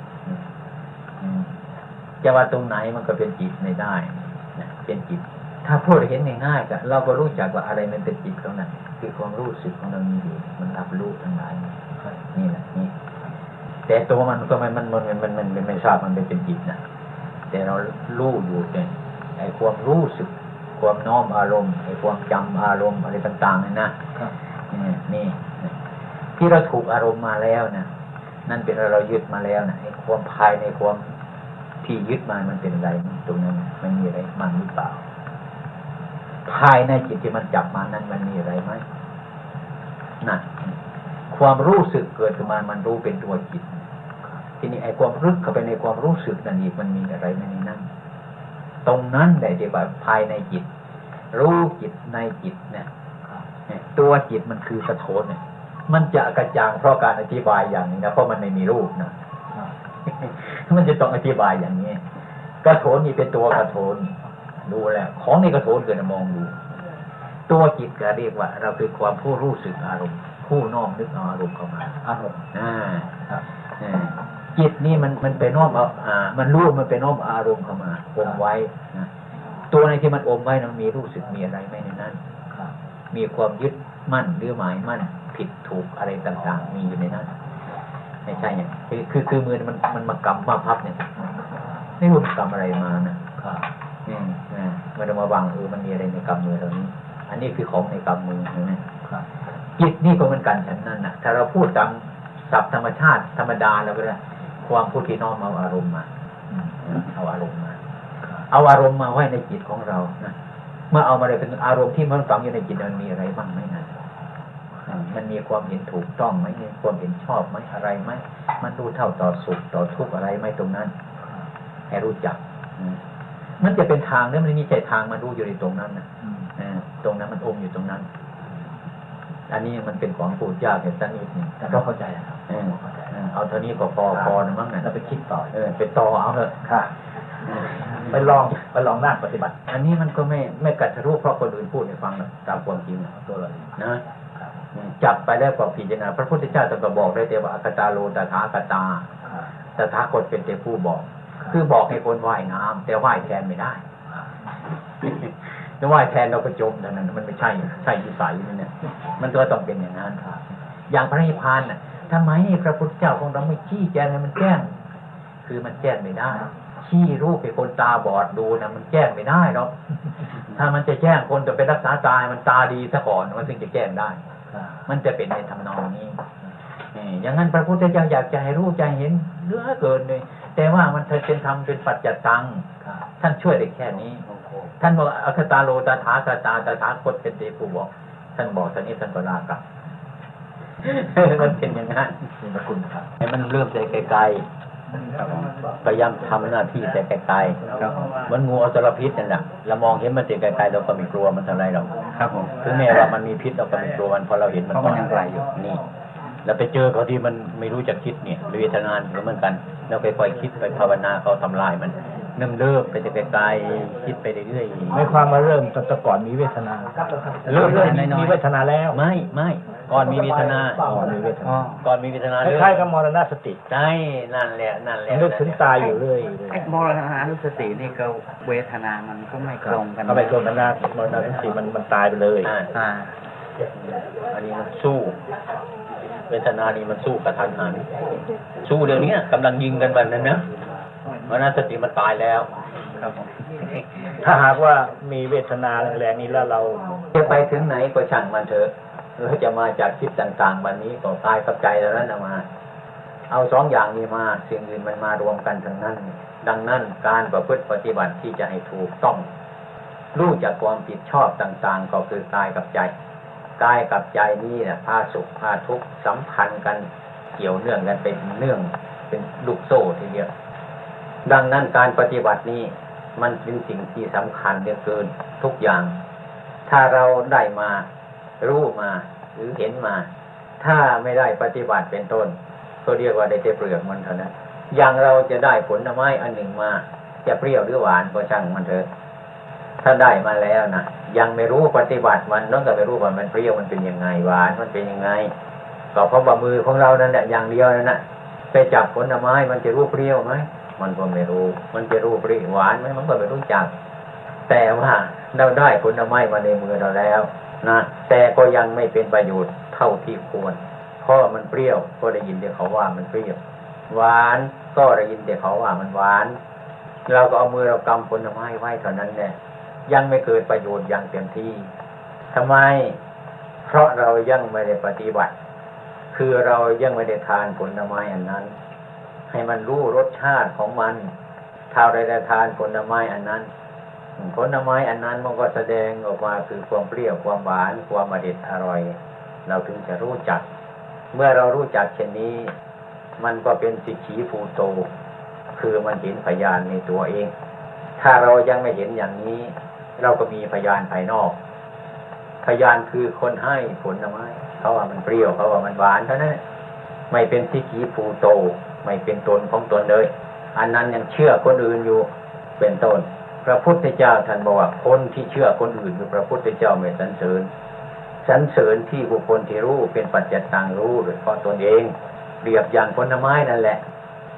จะว่าตรงไหนมันก็เป็นจิตไม่ได้เป็นจิตถ้าพูดเห็นง่ายๆก็เราก็รู้จักว่าอะไรมันเป็นจิตของนั้นคือความรู้สึกของเรามีอยู่มันรับรู้ทั้งหลายนี่แหละนี่แต่ตัวมันก็มันไม่ทราบมันเป็นจิตนะแต่เรารู้อยู่เนี่ยไอ้ความรู้สึกความน้อมอารมณ์ไอ้ความจำอารมณ์อะไรต่างๆนี่นะนี่ที่เราถูกอารมณ์มาแล้วนะนั่นเป็นเรายึดมาแล้วนะไอ้ความภายในความที่ยึดมามันเป็นอะไรตรงนั้นมันมีอะไรมันหรือเปล่าภายในจิตที่มันจับมานั้นมันมีอะไรไหมนั่นความรู้สึกเกิดขึ้นมามันรู้เป็นตัวจิตทีนี้ไอ้ความรึกเข้าไปในความรู้สึกนั่นอีกมันมีอะไรไหมในนั้นตรงนั้นได้ที่ว่าภายในจิตรู้จิตในจิตเนี่ยตัวจิตมันคือกระโถนเนี่ยมันจะกระจ่างเพราะการอธิบายอย่างนี้นะเพราะมันไม่มีรูปนะมันจะต้องอธิบายอย่างนี้กระโถนนี่เป็นตัวกระโถนดูแลของในกระโถนเกิดมองดูตัวจิตก็เรียกว่าเราคือความผู้รู้สึกอารมณ์ผู้น้อมนึกอารมณ์เข้ามาอารมณ์จิตนี่มันไปน้อมเอามันรู้มันไปน้อมอารมณ์เข้ามาอมไว้นะตัวในที่มันอมไว้มันมีรู้สึกมีอะไรไหมในนั้นมีความยึดมั่นหรือหมายมั่นผิดถูกอะไรต่างๆมีอยู่ในนั้นไม่ใช่เนี่ยคือมือมันมากำมาพับเนี่ยไม่รู้กำอะไรมานะมันจะมาบังมันมีอะไรในกำมือเรานี้อันนี้คือของในกำมือนะจิตนี่ก็เหมือนกันฉันนั่นนะถ้าเราพูดตามศัพท์ธรรมชาติธรรมดาเราก็ได้ความพูดที่น้อมเอาอารมณ์มาเอาอารมณ์มาเอาอารมณ์มาไว้ในจิตของเรานะเมื่อเอามาเลยเป็นอารมณ์ที่มันฝังอยู่ในจิตมันมีอะไรบ้างไหมนะมันมีความเห็นถูกต้องไหมมีความเห็นชอบไหมอะไรไหมมันรู้เท่าต่อสุขต่อทุกข์อะไรไหมตรงนั้นให้รู้จักมันจะเป็นทางเนี่ยมันมีใจทางมันรู้อยู่ในตรงนั้นนะตรงนั้นมันอมอยู่ตรงนั้นอันนี้มันเป็นของพูดยากเห็นสักนิดนึงแต่ก็เข้าใจนะครับเอาเท่านี้ก็พอนะมั้งนะเราไปคิดต่อไปต่อเอาเถอะค่ะไปลองนั่งปฏิบัติอันนี้มันก็ไม่กัดทะลุเพราะคนอื่นพูดให้ฟังนะตามความจริงตัวเรานะจับไปแล้วก็พิจารณาพระพุทธเจ้าตรัสบอกได้แต่ว่าอัคตาโลตถาคตาตถาคตเป็นแต่ผู้บอกคือบอกให้คนว่ายน้ำแต่ว่ายแทนไม่ได้จะว่ายแทนเราก็จมเท่านั้นมันไม่ใช่วิสัยนี่เนี่ยมันตัวต้องเป็นอย่างนั้นอย่างพระนิพพานน่ะทำไมพระพุทธเจ้าของเราไม่ชี้แจงให้มันแจ้งคือมันแจ้งไม่ได้ชี้รูปให้คนตาบอดดูนะมันแจ้งไม่ได้หรอกถ้ามันจะแจ้งคนจะไปรักษาตามันตาดีซะก่อนมันถึงจะแจ้งได้มันจะเป็นในทำนองนี้อย่างนั้นพระพุทธเจ้าอยากจะให้รู้ใจเห็นเหลือเกินเลยแต่ว่ามันเป็นธรรมเป็นปัจจตังท่านช่วยได้แค่นี้ท่านบอกอัคคตาโลตถาคตาตถาคตเป็นเตผู้บอกท่านบอกท่านนี้ท่านก็ลากลับมันเป็นอย่างนั้นนี่มาคุณครับให้มันเริ่มใจไกลๆพยายามทำหน้าที่แต่ไกลๆมันงูอสรพิษนั่นแหละเรามองเห็นมันแต่ไกลๆเราก็ไม่กลัวมันเท่าไรหรอกครับผมถึงแม้ว่ามันมีพิษเราก็ไม่กลัวมันพอเราเห็นมันก็ยังไกลอยู่นี่แล้วไปเจอเขาที่มันไม่รู้จักคิดเนี่ยเวทนาเหมือนกันแล้วค่อยๆคิดไปภาวนาเขาทำลายมันเริ่มไปจะไกลๆคิดไปเรื่อยๆไม่ความมาเริ่มแต่ก่อนมีเวทนาเริ่มมีเวทนาแล้วไม่ก่อนมีเวทนาก่อนมีเวทนาคล้ายๆกับมรณสติใช่นั่นแหละนึกถึงตายอยู่เรื่อยมรณสตินี่ก็เวทนามันก็ไม่ตรงกันก็ไม่ตรงกันนะมรณสติมันตายไปเลยอันนี้มันสู้เวทนานี่มันสู้กับทันหันสู้เดี๋ยวนี้กำลังยิงกันแบบนั้นนะมรณสติมันตายแล้วครับถ้าหากว่ามีเวทนาแรงๆนี้แล้วเราจะไปถึงไหนก็ช่างมันเถอะเราจะมาจากคิดต่างๆวันนี้ก็กายกับใจแล้วนั้นมาเอาสองอย่างนี้มาสิ่งอื่นมันมารวมกันทั้งนั้นดังนั้นการประพฤติปฏิบัติที่จะให้ถูกต้องรู้จักความผิดชอบต่างๆก็คือกายกับใจกายกับใจนี่แหละพาสุขพาทุกข์สัมพันธ์กันเกี่ยวเนื่องกันเป็นลูกโซ่ทีเดียวดังนั้นการปฏิบัตินี้มันเป็นสิ่งที่สำคัญเหลือเกินทุกอย่างถ้าเราได้มารู้มาหรือเห็นมาถ้าไม่ได้ปฏิบัติเป็นต้นก็เรียกว่าได้แต่เปลือกมันเท่านั้นอย่างเราจะได้ผลไม้อันหนึ่งมาจะเปรี้ยวหรือหวานก็ช่างมันเถอะถ้าได้มาแล้วนะยังไม่รู้ปฏิบัติมันต้องก็ไม่รู้ว่ามันเปรี้ยวมันเป็นยังไงหวานมันเป็นยังไงก็เพราะว่ามือของเรานั่นแหละอย่างเดียวนั่นแหละไปจับผลไม้มันจะรู้เปรี้ยวไหมมันก็ไม่รู้มันจะรู้เปรี้ยวหวานไหมมันก็ไม่รู้จักแต่ว่าเราได้ผลไม้มาในมือเราแล้วนะแต่ก็ยังไม่เป็นประโยชน์เท่าที่ควรเพราะมันเปรี้ยวก็ได้ยินแต่เขาว่ามันเปรี้ยวหวานก็ได้ยินแต่เขาว่ามันหวานเราก็เอามือเรากำผลไม้ไว้เท่านั้นแหละยังไม่เกิดประโยชน์อย่างเต็มที่ทำไมเพราะเรายังไม่ได้ปฏิบัติคือเรายังไม่ได้ทานผลไม้อันนั้นให้มันรู้รสชาติของมันถ้าเราได้ทานผลไม้อันนั้นผลไม้อันนั้นมันก็แสดงออกมาคือความเปรี้ยวความหวานความอร่อยเราถึงจะรู้จักเมื่อเรารู้จักเช่นนี้มันก็เป็นสิกขีภูโตคือมันเห็นพยานในตัวเองถ้าเรายังไม่เห็นอย่างนี้เราก็มีพยานภายนอกพยานคือคนให้ผลไม้เขาว่ามันเปรี้ยวเขาว่ามันหวานเท่านั้นไม่เป็นสิกขีภูโตไม่เป็นตนของตนเลยอันนั้นยังเชื่อคนอื่นอยู่เป็นต้นพระพุทธเจ้าท่านบอกว่าคนที่เชื่อคนอื่นคือพระพุทธเจ้าไม่สรรเสริญที่บุคคลที่รู้เป็นปัจจตังรู้โดยเฉพาะตนเองเปรียบอย่างผลไม้นั่นแหละ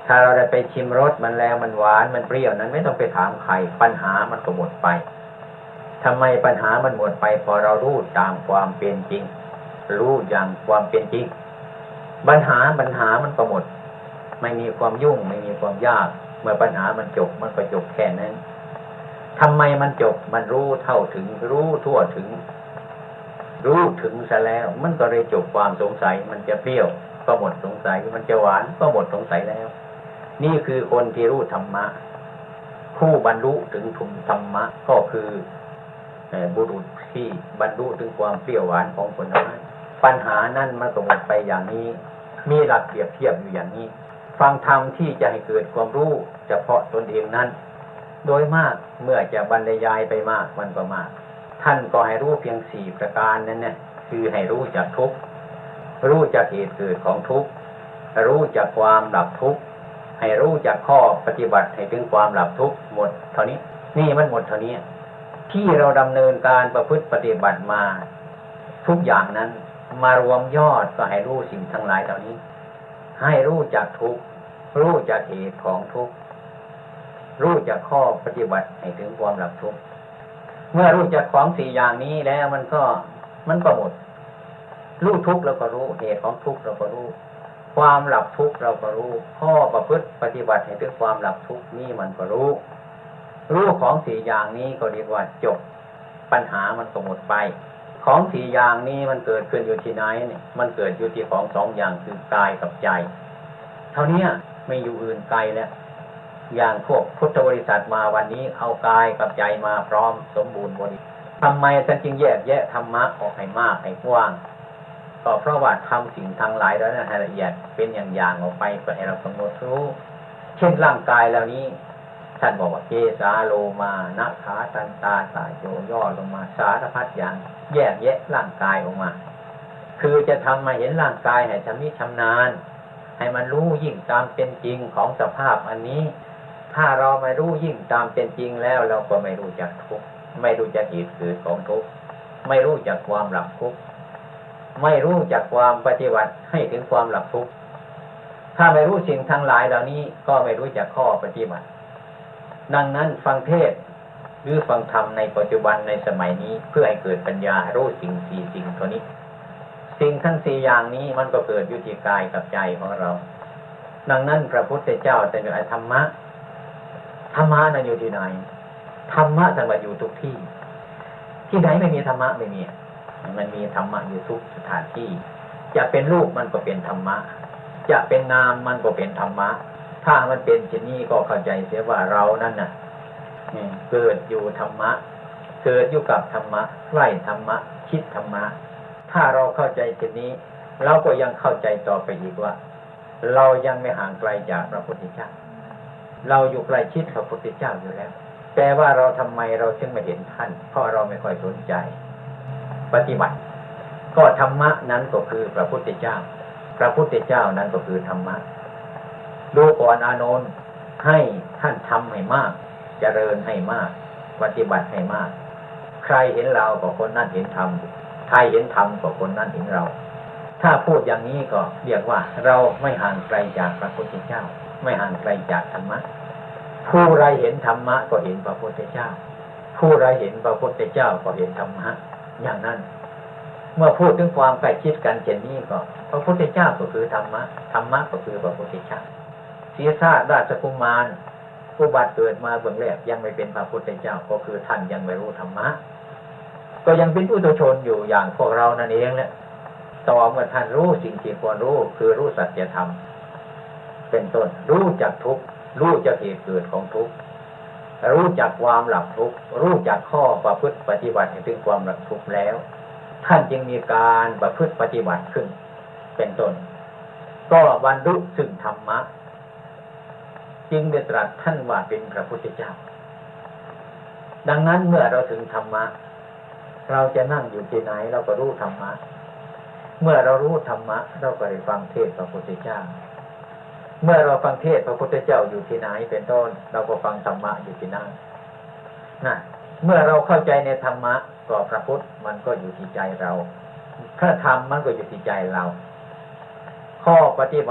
ถ้าเราได้ไปชิมรสมันแล้วมันหวานมันเปรี้ยวนั้นไม่ต้องไปถามใครปัญหามันก็หมดไปทำไมปัญหามันหมดไปพอเรารู้ตามความเป็นจริงรู้อย่างความเป็นจริงปัญหามันก็หมดไม่มีความยุ่งไม่มีความยากเมื่อปัญหามันจบมันก็จบแค่นั้นทำไมมันจบมันรู้เท่าถึงรู้ทั่วถึงรู้ถึงซะแล้วมันก็เลยจบความสงสัยมันจะเปรี้ยวก็หมดสงสัยมันจะหวานก็หมดสงสัยแล้วนี่คือคนที่รู้ธรรมะผู้บรรลุถึงธรรมะก็คือบุรุษที่บรรลุถึงความเปรี้ยวหวานของผลไม้ปัญหานั่นมันก็หมดไปอย่างนี้มีหลักเปรียบเทียบอยู่อย่างนี้ฟังธรรมที่จะให้เกิดความรู้เฉพาะตนเองนั้นโดยมากเมื่อจะบรรยายไปมากมันก็มากท่านก็ให้รู้เพียง4ประการนั้นเนี่ยคือให้รู้จักทุกข์รู้จักเหตุเกิดของทุกข์รู้จักความดับทุกข์ให้รู้จักข้อปฏิบัติให้ถึงความดับทุกข์หมดเท่านี้นี่มันหมดเท่านี้ที่เราดำเนินการประพฤติปฏิบัติมาทุกอย่างนั้นมารวมยอดก็ให้รู้สิ่งทั้งหลายเหล่านี้ให้รู้จักทุกข์รู้จักเหตุของทุกข์รู้จักข้อปฏิบัติให้ถึงความดับทุกข์เมื่อรู้จักของ4อย่างนี้แล้วมันก็หมดรู้ทุกข์เราก็รู้เหตุของทุกข์เราก็รู้ความดับทุกข์เราก็รู้ข้อประพฤติปฏิบัติให้ถึงความดับทุกข์นี่มันก็รู้ของ4อย่างนี้ก็เรียกว่าจบปัญหามันก็หมดไปของ4อย่างนี้มันเกิดขึ้นอยู่ที่ไหนเนี่ยมันเกิดอยู่ที่ของ2อย่างคือกายกับใจเท่านี้ไม่อยู่อื่นไกลแล้วอย่างพวกพุทธบริษัทมาวันนี้เอากายกับใจมาพร้อมสมบูรณ์บริทำไมท่านจึงแยกแยะธรรมะออกให้มากให้กว้างก็เพราะว่าทำสิ่งทั้งหลายแล้วให้ละเอียดเป็นอย่างๆออกไปเพื่อให้เรากำหนดรู้เช่นร่างกายเหล่านี้ท่านบอกว่าเกสาโลมานะขาตันตาสายโยย่อลงมาสารพัดอย่างแยกแยะร่างกายออกมาคือจะทำมาเห็นร่างกายให้ชำนิชำนาญให้มันรู้ยิ่งตามเป็นจริงของสภาพอันนี้ถ้าเราไม่รู้ยิ่งตามเป็นจริงแล้วเราก็ไม่รู้จักทุกข์ไม่รู้จักเหตุเกิดของทุกข์ไม่รู้จักความดับทุกข์ไม่รู้จักความปฏิบัติให้ถึงความดับทุกข์ถ้าไม่รู้สิ่งทั้งหลายเหล่านี้ก็ไม่รู้จักข้อปฏิบัติดังนั้นฟังเทศหรือฟังธรรมในปัจจุบันในสมัยนี้เพื่อให้เกิดปัญญารู้สิ่ง4สิ่งตัวนี้สิ่งทั้ง4อย่างนี้มันก็เกิดอยู่ที่กายกับใจของเราดังนั้นพระพุทธเจ้าแต่ในธรรมะนั้นอยู่ที่ไหนธรรมะท่านว่าอยู่ทุกที่ที่ไหนไม่มีธรรมะไม่มีมันมีธรรมะอยู่ทุกสถานที่จะเป็นรูปมันก็เป็นธรรมะจะเป็นนามมันก็เป็นธรรมะถ้ามันเป็นเช่นนี้ก็เข้าใจเสียว่าเรานั่นน่ะเกิดอยู่ธรรมะเกิดอยู่กับธรรมะใกล้ธรรมะคิดธรรมะถ้าเราเข้าใจเช่นนี้เราก็ยังเข้าใจต่อไปอีกว่าเรายังไม่ห่างไกลจากพระพุทธเจ้าเราอยู่ใกล้ชิดพระพุทธเจ้าอยู่แล้วแต่ว่าเราทำไมเราจึงไม่เห็นท่านเพราะเราไม่ค่อยสนใจปฏิบัติก็ธรรมะนั้นก็คือพระพุทธเจ้าพระพุทธเจ้านั้นก็คือธรรมะดูก่อนอานนท์ให้ท่านทำให้มากเจริญให้มากปฏิบัติให้มากใครเห็นเราก็คนนั้นเห็นธรรมใครเห็นธรรมก็คนนั้นเห็นเราถ้าพูดอย่างนี้ก็เรียกว่าเราไม่ห่างไกลจากพระพุทธเจ้าไม่ห่างไกลจากธรรมะผู้ใดเห็นธรรมะก็เห็นพระพุทธเจ้าผู้ใดเห็นพระพุทธเจ้าก็เห็นธรรมะอย่างนั้นเมื่อพูดถึงความใกล้ชิดกันเช่นนี้ก็พระพุทธเจ้าก็คือธรรมะธรรมะก็คือพระพุทธเจ้าศีรษะราชกุมารผู้บัดเกิดมาเบื้องแรกยังไม่เป็นพระพุทธเจ้าก็คือท่านยังไม่รู้ธรรมะก็ยังเป็นปุถุชนอยู่อย่างพวกเรานั่นเองแหละต่อเมื่อท่านรู้สิ่งที่ควรรู้คือรู้สัจธรรมเป็นต้นรู้จักทุกข์รู้จักเหตุเกิดของทุกข์รู้จักความดับทุกข์รู้จักข้อประพฤติปฏิบัติให้ถึงความดับทุกข์แล้วท่านจึงมีการประพฤติปฏิบัติขึ้นเป็นต้นก็บรรลุซึ่งธรรมะจึงได้ตรัสท่านว่าเป็นพระพุทธเจ้าดังนั้นเมื่อเราถึงธรรมะเราจะนั่งอยู่ที่ไหนเราก็รู้ธรรมะเมื่อเรารู้ธรรมะเราก็ได้ฟังเทศน์พระพุทธเจ้าเมื่อเราฟังเทศน์พระพุทธเจ้าอยู่ที่ไหนเป็นต้นเราก็ฟังธรรมะอยู่ที่นั่นนะเมื่อเราเข้าใจในธรรมะก็พระพุทธมันก็อยู่ที่ใจเราพระธรรมมันก็อยู่ที่ใจเราข้อปฏิบัติ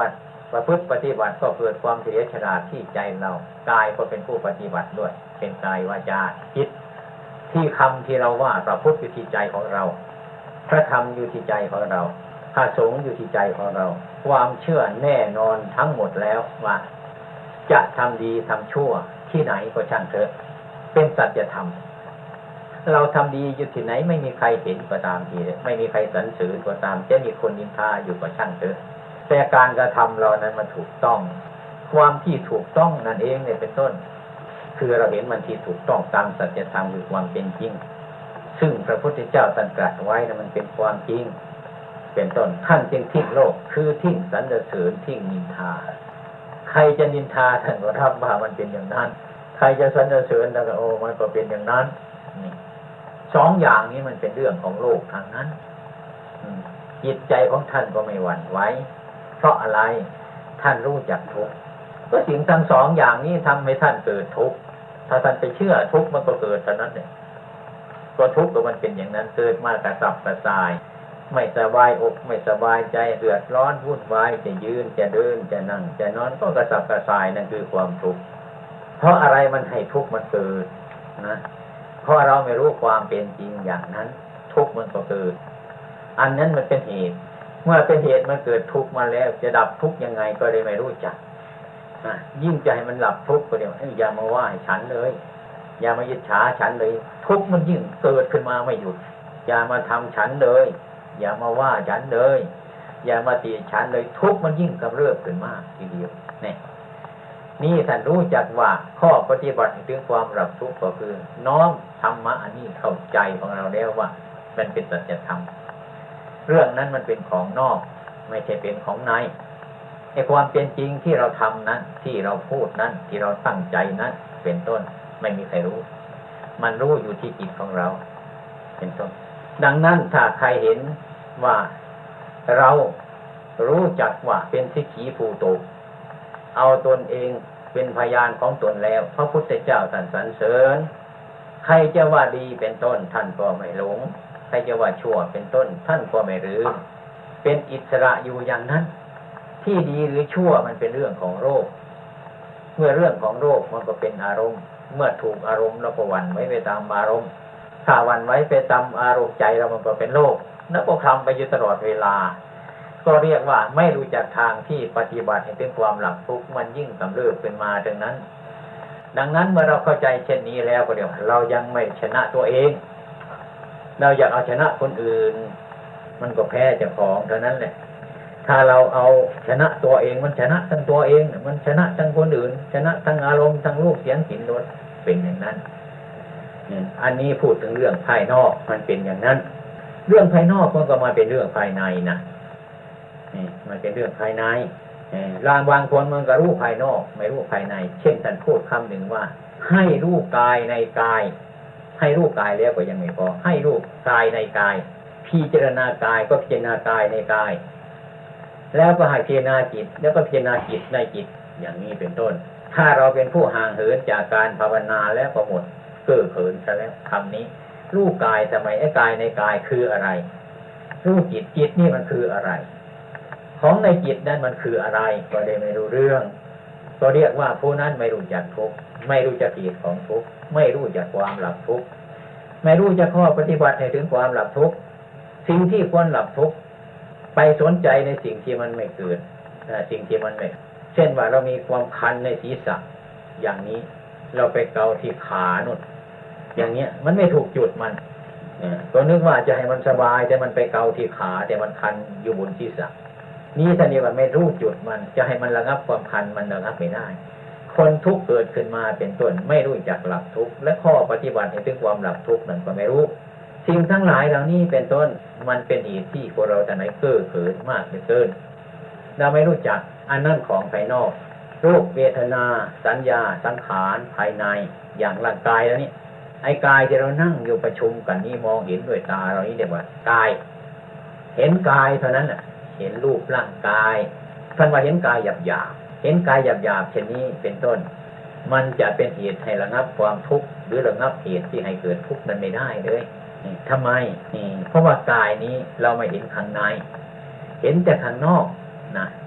ประพฤติปฏิบัติก็เกิดความเฉลียวฉลาดที่ใจเรากายก็เป็นผู้ปฏิบัติด้วยเป็นกายวาจาจิตที่คำที่เราว่าประพฤติอยู่ที่ใจของเราพระธรรมอยู่ที่ใจของเราพระสงฆ์อยู่ที่ใจของเราความเชื่อแน่นอนทั้งหมดแล้วว่าจะทำดีทำชั่วที่ไหนก็ช่างเถอะเป็นสัจธรรมเราทำดีอยู่ที่ไหนไม่มีใครเห็นก็ตามทีไม่มีใครสรรเสริญก็ตามจะมีคนนินทาอยู่ก็ช่างเถอะแต่การกระทำเรานั้นมันถูกต้องความที่ถูกต้องนั่นเองเนี่ยเป็นต้นคือเราเห็นมันที่ถูกต้องตามสัจธรรมคือความเป็นจริงซึ่งพระพุทธเจ้าตรัสกลับไว้นะมันเป็นความจริงเป็นต้นท่านจึงทิ้งโลกคือทิ้งสรรเสริญทิ้งนินทาใครจะนินทาท่านก็รับว่ามันเป็นอย่างนั้นใครจะสรรเสริญท่านก็โอ้มันก็เป็นอย่างนั้นนี่สองอย่างนี้มันเป็นเรื่องของโลกทางนั้นจิตใจของท่านก็ไม่หวั่นไหวเพราะอะไรท่านรู้จักทุกข์ก็สิ่งทั้งสองอย่างนี้ทำให้ท่านเกิดทุกข์ถ้าท่านไปเชื่อทุกข์มันก็เกิดเท่านั้นเนี่ยก็ทุกข์ก็มันเป็นอย่างนั้นเกิดมากระสับกระส่ายไม่สบายอกไม่สบายใจเดือดร้อนวุ่นวายจะยืนจะเดินจะนั่งจะนอนก็กระสับกระส่ายนั่นคือความทุกข์เพราะอะไรมันให้ทุกข์มันเกิดนะเพราะเราไม่รู้ความเป็นจริงอย่างนั้นทุกข์มันก็เกิดอันนั้นมันเป็นเหตุเมื่อเป็นเหตุมันเกิดทุกข์มาแล้วจะดับทุกข์ยังไงก็เลยไม่รู้จักยิ่งจะให้มันดับทุกข์ก็เดี๋ยวอย่ามาว่าให้ฉันเลยอย่ามายึดฉาฉันเลยทุกข์มันยิ่งเกิดขึ้นมาไม่หยุดอย่ามาทำฉันเลยอย่ามาว่าฉันเลยอย่ามาติฉันเลยทุกข์มันยิ่งกำเริบขึ้นมากทีเดียวนี่ท่านรู้จักว่าข้อปฏิบัติถึงความดับทุกข์ก็คือน้อมธรรมะอันนี้เข้าใจของเราแล้วว่ามันเป็นสัจธรรมเรื่องนั้นมันเป็นของนอกไม่ใช่เป็นของในไอ้ความเป็นจริงที่เราทำนั้นที่เราพูดนั้นที่เราตั้งใจนั้นเป็นต้นไม่มีใครรู้มันรู้อยู่ที่จิตของเราเป็นต้นดังนั้นถ้าใครเห็นว่าเรารู้จักว่าเป็นทิฏฐิภูโตเอาตนเองเป็นพยานของตนแล้วพระพุทธเจ้าท่านสรรเสริญใครจะว่าดีเป็นต้นท่านก็ไม่หลงใครจะว่าชั่วเป็นต้นท่านก็ไม่ลืมเป็นอิสระอยู่อย่างนั้นที่ดีหรือชั่วมันเป็นเรื่องของโลกเมื่อเรื่องของโลกมันก็เป็นอารมณ์เมื่อถูกอารมณ์เราก็หวั่นไหวไปตามอารมณ์ถ้าหวั่นไหวไปตามอารมณ์ใจเรามันก็เป็นโลกแล้วก็ทำไปอยู่ตลอดเวลาก็เรียกว่าไม่รู้จักทางที่ปฏิบัติให้ถึงความหลับทุกข์มันยิ่งกำเริบขึ้นมาดังนั้นเมื่อเราเข้าใจเช่นนี้แล้วก็เดี๋ยวเรายังไม่ชนะตัวเองเราอยากเอาชนะคนอื่นมันก็แพ้เจ้าของเท่านั้นแหละถ้าเราเอาชนะตัวเองมันชนะทั้งตัวเองมันชนะทั้งคนอื่นชนะทั้งอารมณ์ทั้งรูปเสียงกลิ่นรสเป็นอย่างนั้นอันนี้พูดถึงเรื่องภายนอกมันเป็นอย่างนั้นเรื่องภายนอกมันก็มาเป็นเรื่องภายในนะมันเป็นเรื่องภายในบางคนมันก็รู้ภายนอกไม่รู้ภายในเช่นท่านพูดคำหนึ่งว่าให้รู้กายในกายให้รู้กายแล้วก็ยังไม่พอให้รู้กายในกายพิจารณากายก็พิจารณากายในกายแล้วก็ให้พิจารณาจิตแล้วก็พิจารณาจิตในจิตอย่างนี้เป็นต้นถ้าเราเป็นผู้ห่างเหินจากการภาวนาแล้วก็หมดเก้อเขินซะแล้วคำนี้รู้กายทำไมไอ้กายในกายคืออะไรรู้จิตจิตนี่มันคืออะไรของในจิตนั้นมันคืออะไรก็ได้ไม่รู้เรื่องก็เรียกว่าผู้นั้นไม่รู้จักทุกข์ไม่รู้จักเหตุของทุกข์ไม่รู้จักความหลับทุกข์ไม่รู้จักข้อปฏิบัติให้ถึงความหลับทุกข์สิ่งที่ควรหลับทุกข์ไปสนใจในสิ่งที่มันไม่เกิดสิ่งที่มันไม่เช่นว่าเรามีความคันในศีรษะอย่างนี้เราไปเกาที่ขานุ่นอย่างเนี้ยมันไม่ถูกจุดมันก็นึกว่าจะให้มันสบายแต่มันไปเกาที่ขาแต่มันคันอยู่บนศีรษะนี่ท่านเรียกว่าไม่รู้จุดมันจะให้มันระงับความคันมันระงับไม่ได้คนทุกข์เกิดขึ้นมาเป็นต้นไม่รู้จักหลับทุกข์และข้อปฏิบัติให้ถึงความหลับทุกข์นั่นก็ไม่รู้สิ่งทั้งหลายเหล่านี้เป็นต้นมันเป็นเหตุที่พวกเราแต่ไหนเก้อเขินมากเหลือเกินเราไม่รู้จักอันนั้นของภายนอกรูปเวทนาสัญญาสังขารภายในอย่างร่างกายแล้วนี่ไอ้กายที่เรานั่งอยู่ประชุมกันนี่มองเห็นด้วยตาเรานี่เรียกว่ากายเห็นกายเท่านั้นน่ะเห็นรูปร่างกายท่านว่าเห็นกายหยาบๆเห็นกายหยาบๆเช่นนี้เป็นต้นมันจะเป็นเหตุให้ระงับความทุกข์หรือระงับเหตุที่ให้เกิดทุกข์นั้นไม่ได้เลยทำไมเพราะว่ากายนี้เราไม่เห็นข้างในเห็นแต่ข้างนอกนะ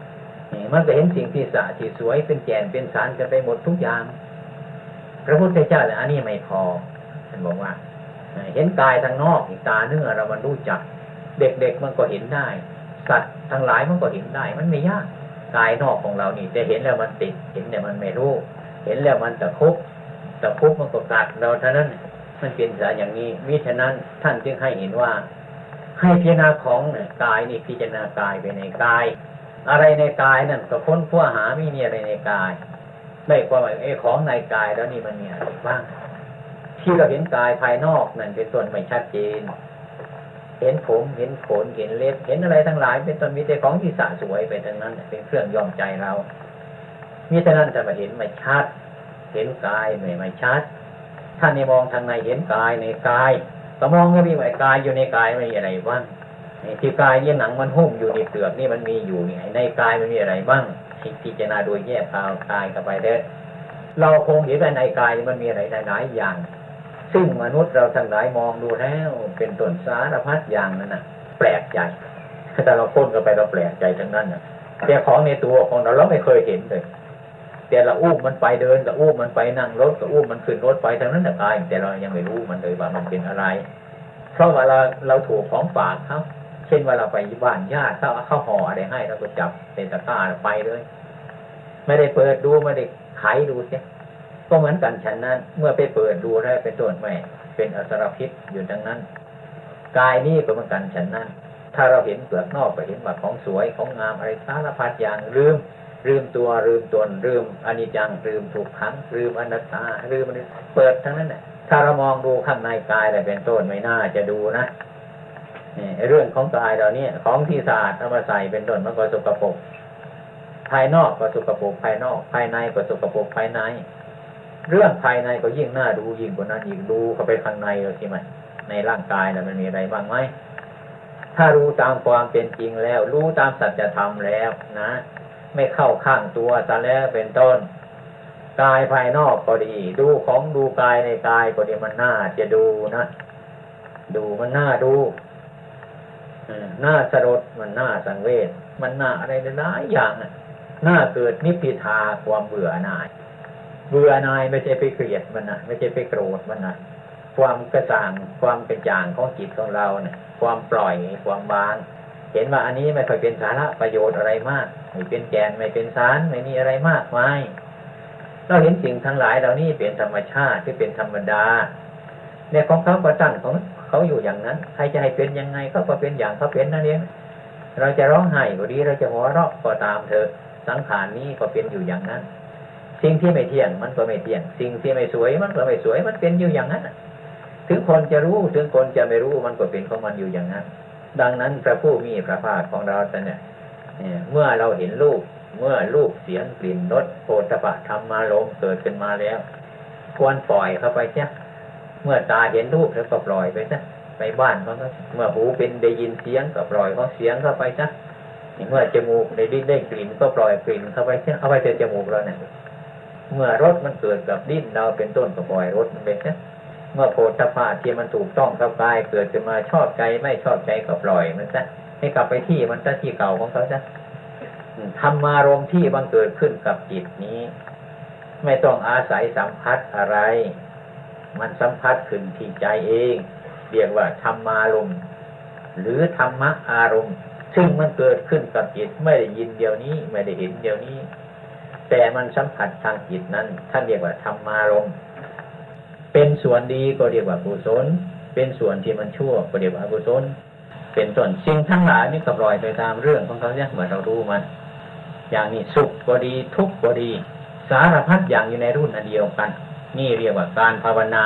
มันก็เห็นสิ่งที่สะที่สวยเป็นแก่นเป็นสารกันไปหมดทุกอย่างพระพุทธเจ้าแต่อันนี้ไม่พอท่านบอกว่าเห็นกายทางนอกตาเนื้อเรามันรู้จักเด็กๆมันก็เห็นได้สัตว์ทั้งหลายมันก็เห็นได้มันไม่ยากกายนอกของเรานี่จะเห็นแล้วมันติดเห็นแต่มันไม่รู้เห็นแล้วมันตะคุบมันก็กัดเราเท่านั้นมันเป็นสารอย่างนี้มิฉะนั้นท่านจึงให้เห็นว่าให้พิจารณาของกายนี่พิจารณากายไปในกายอะไรในกายนั่นก็ค้นคว้าหาไม่มีอะไรในกายได้ความหมายของในกายแล้วนี่มันมีอะไรบ้างที่เราเห็นกายภายนอกนั่นเป็นต้นไม่ชัดเจนเห็นผมเห็นขนเห็นเล็บเห็นอะไรทั้งหลายเป็นต้นมีแต่ของที่สะสวยไปทั้งนั้นเป็นเครื่องย้อมใจเรามิฉะนั้นจะมาเห็นไม่ชัดเห็นกายไม่ชัดท่านนี่มองทางในเห็นกายในกายก็มองก็มีว่ากายอยู่ในกายไม่มีอะไรบ้างที่กายเนี่ยหนังมันหุ้มอยู่ในเปลือกนี่มันมีอยู่นี่ในกายมันมีอะไรบ้างพิจารณาโดยแยกกายกันไปเด้อเราคงเห็นว่าในกายมันมีอะไรหลายอย่างซึ่งมนุษย์เราทั้งหลายมองดูแล้วเป็นต้นสารพัดอย่างนั่นน่ะแปลกใจแต่เราค้นกันไปเราแปลกใจทั้งนั้นน่ะแต่ของในตัวของเราไม่เคยเห็นเลยแต่เราอุ้มมันไปเดินก็อุ้มมันไปนั่งรถก็อุ้มมันขึ้นรถไปทั้งนั้นแต่กายแต่เรายังไม่รู้มันเลยว่ามันเป็นอะไรเพราะว่าเราถูกของฝากเขาเช่นว่าเราไปบ้านญาติเขาห่ออะไรให้เราก็จับเป็นตะกร้าไปเลยไม่ได้เปิดดูไม่ได้ไขดูเสียก็เหมือนกันฉันนั้นเมื่อไปเปิดดูได้เป็นต้นไม่เป็นอสรพิษอยู่ดังนั้นกายนี้ก็เหมือนกันฉันนั้นถ้าเราเห็นเปลือกนอกไปเห็นว่าของสวยของงามอะไรสารพัดอย่างลืมตัวลืมตนลืมอนิจจังลืมทุกขังลืมอนัตตาลืมมันเปิดทั้งนั้นน่ะถ้าเรามองดูข้างในกายอะไรเป็นต้นไม่น่าจะดูนะนี่เรื่องของกายเราเนี่ยของที่สะอาดเอามาใส่เป็นต้นมันก็สกปรกภายนอกก็สกปรกภายนอกภายในก็สกปรกภายในเรื่องภายในก็ยิ่งน่าดูยิ่งกว่านั้นยิ่งดูเข้าไปข้างในเราใช่ไหมในร่างกายมันมีอะไรบ้างไหมถ้ารู้ตามความเป็นจริงแล้วรู้ตามสัจธรรมแล้วนะไม่เข้าข้างตัวแต่แล้วเป็นต้นกายภายนอกก็ดีดูกายในกายก็ดีมันน่าจะดูนะดูมันน่าดูน่าสลดมันน่าสังเวชมันน่าอะไรหลายอย่างน่าเกิดนิพพิทาความเบื่อหน่ายไม่ใช่ไปเกลียดมันนะไม่ใช่ไปโกรธมันนะความกระจ่างความกระจ่างของจิตของเราเนี่ยความปล่อยความบางเห็นว่าอันนี้ไม่ค่อยเป็นสาระประโยชน์อะไรมากไม่เป็นแกนไม่เป็นสารไม่มีอะไรมากมายเราเห็นสิ่งทั้งหลายเหล่านี้เป็นธรรมชาติที่เป็นธรรมดาเนี่ยของเขาก็ตั้งของเขาอยู่อย่างนั้นใครจะให้เป็นยังไงเขาก็เป็นอย่างเขาเป็นนั่นเองเราจะร้องไห้ก็ดีเราจะหัวเราะก็ตามเถอะสังขารนี้ก็เป็นอยู่อย่างนั้นสิ่งที่ไม่เที่ยงมันก็ไม่เที่ยงสิ่งที่ไม่สวยมันก็ไม่สวยมันเป็นอยู่อย่างนั้นถึงคนจะรู้ถึงคนจะไม่รู้มันก็เป็นของมันอยู่อย่างนั้นดังนั้นพระผู้มีพระภาคของเราเนี่ยเมื่อเราเห็นรูปเสียงกลิ่นรสโผฏฐัพพะธรรมารมณ์เกิดขึ้นมาแล้วควรปล่อยเข้าไปจ้ะเมื่อตาเห็นรูปแล้วก็ปล่อยไปจ้ะไปบ้านเขาก็เมื่อหูเป็นได้ยินเสียงก็ปล่อยเขาเสียงเข้าไปจ้ะเมื่อจมูกได้ดิ้นได้กลิ่นก็ปล่อยกลิ่นเข้าไปจ้ะเอาไปเจอจมูกเราเนี่ยเมื่อรสมันเกิดกับดิ้นเราเป็นต้นก็ปล่อยรสมันไปจ้ะเมื่อโผฏฐัพพะที่มันถูกต้องกับกายเกิดขึ้นมาชอบใจไม่ชอบใจก็ปล่อยมันจ้ะให้กลับไปที่มันจ้ะที่เก่าของเขาจ้ะธรรมารมณ์ที่บังเกิดขึ้นกับจิตนี้ไม่ต้องอาศัยสัมผัสอะไรมันสัมผัสขึ้นที่ใจเองเรียกว่าธรรมารมณ์หรือธรรมะอารมณ์ซึ่งมันเกิดขึ้นกับจิตไม่ได้ยินเดี๋ยวนี้ไม่ได้เห็นเดี๋ยวนี้แต่มันสัมผัสทางจิตนั้นท่านเรียกว่าธรรมารมณ์เป็นส่วนดีก็เรียกว่ากุศลเป็นส่วนที่มันชั่วก็เรียกว่าอกุศลเป็นต้นสิ่งทั้งหลายนี่ก็ปล่อยไปตามเรื่องของเขาเนี่ยเหมือนเรารู้มันอย่างนี้สุขก็ดีทุกข์ก็ดีสารพัดอย่างอยู่ในรุ่นอันเดียวกันนี่เรียกว่าการภาวนา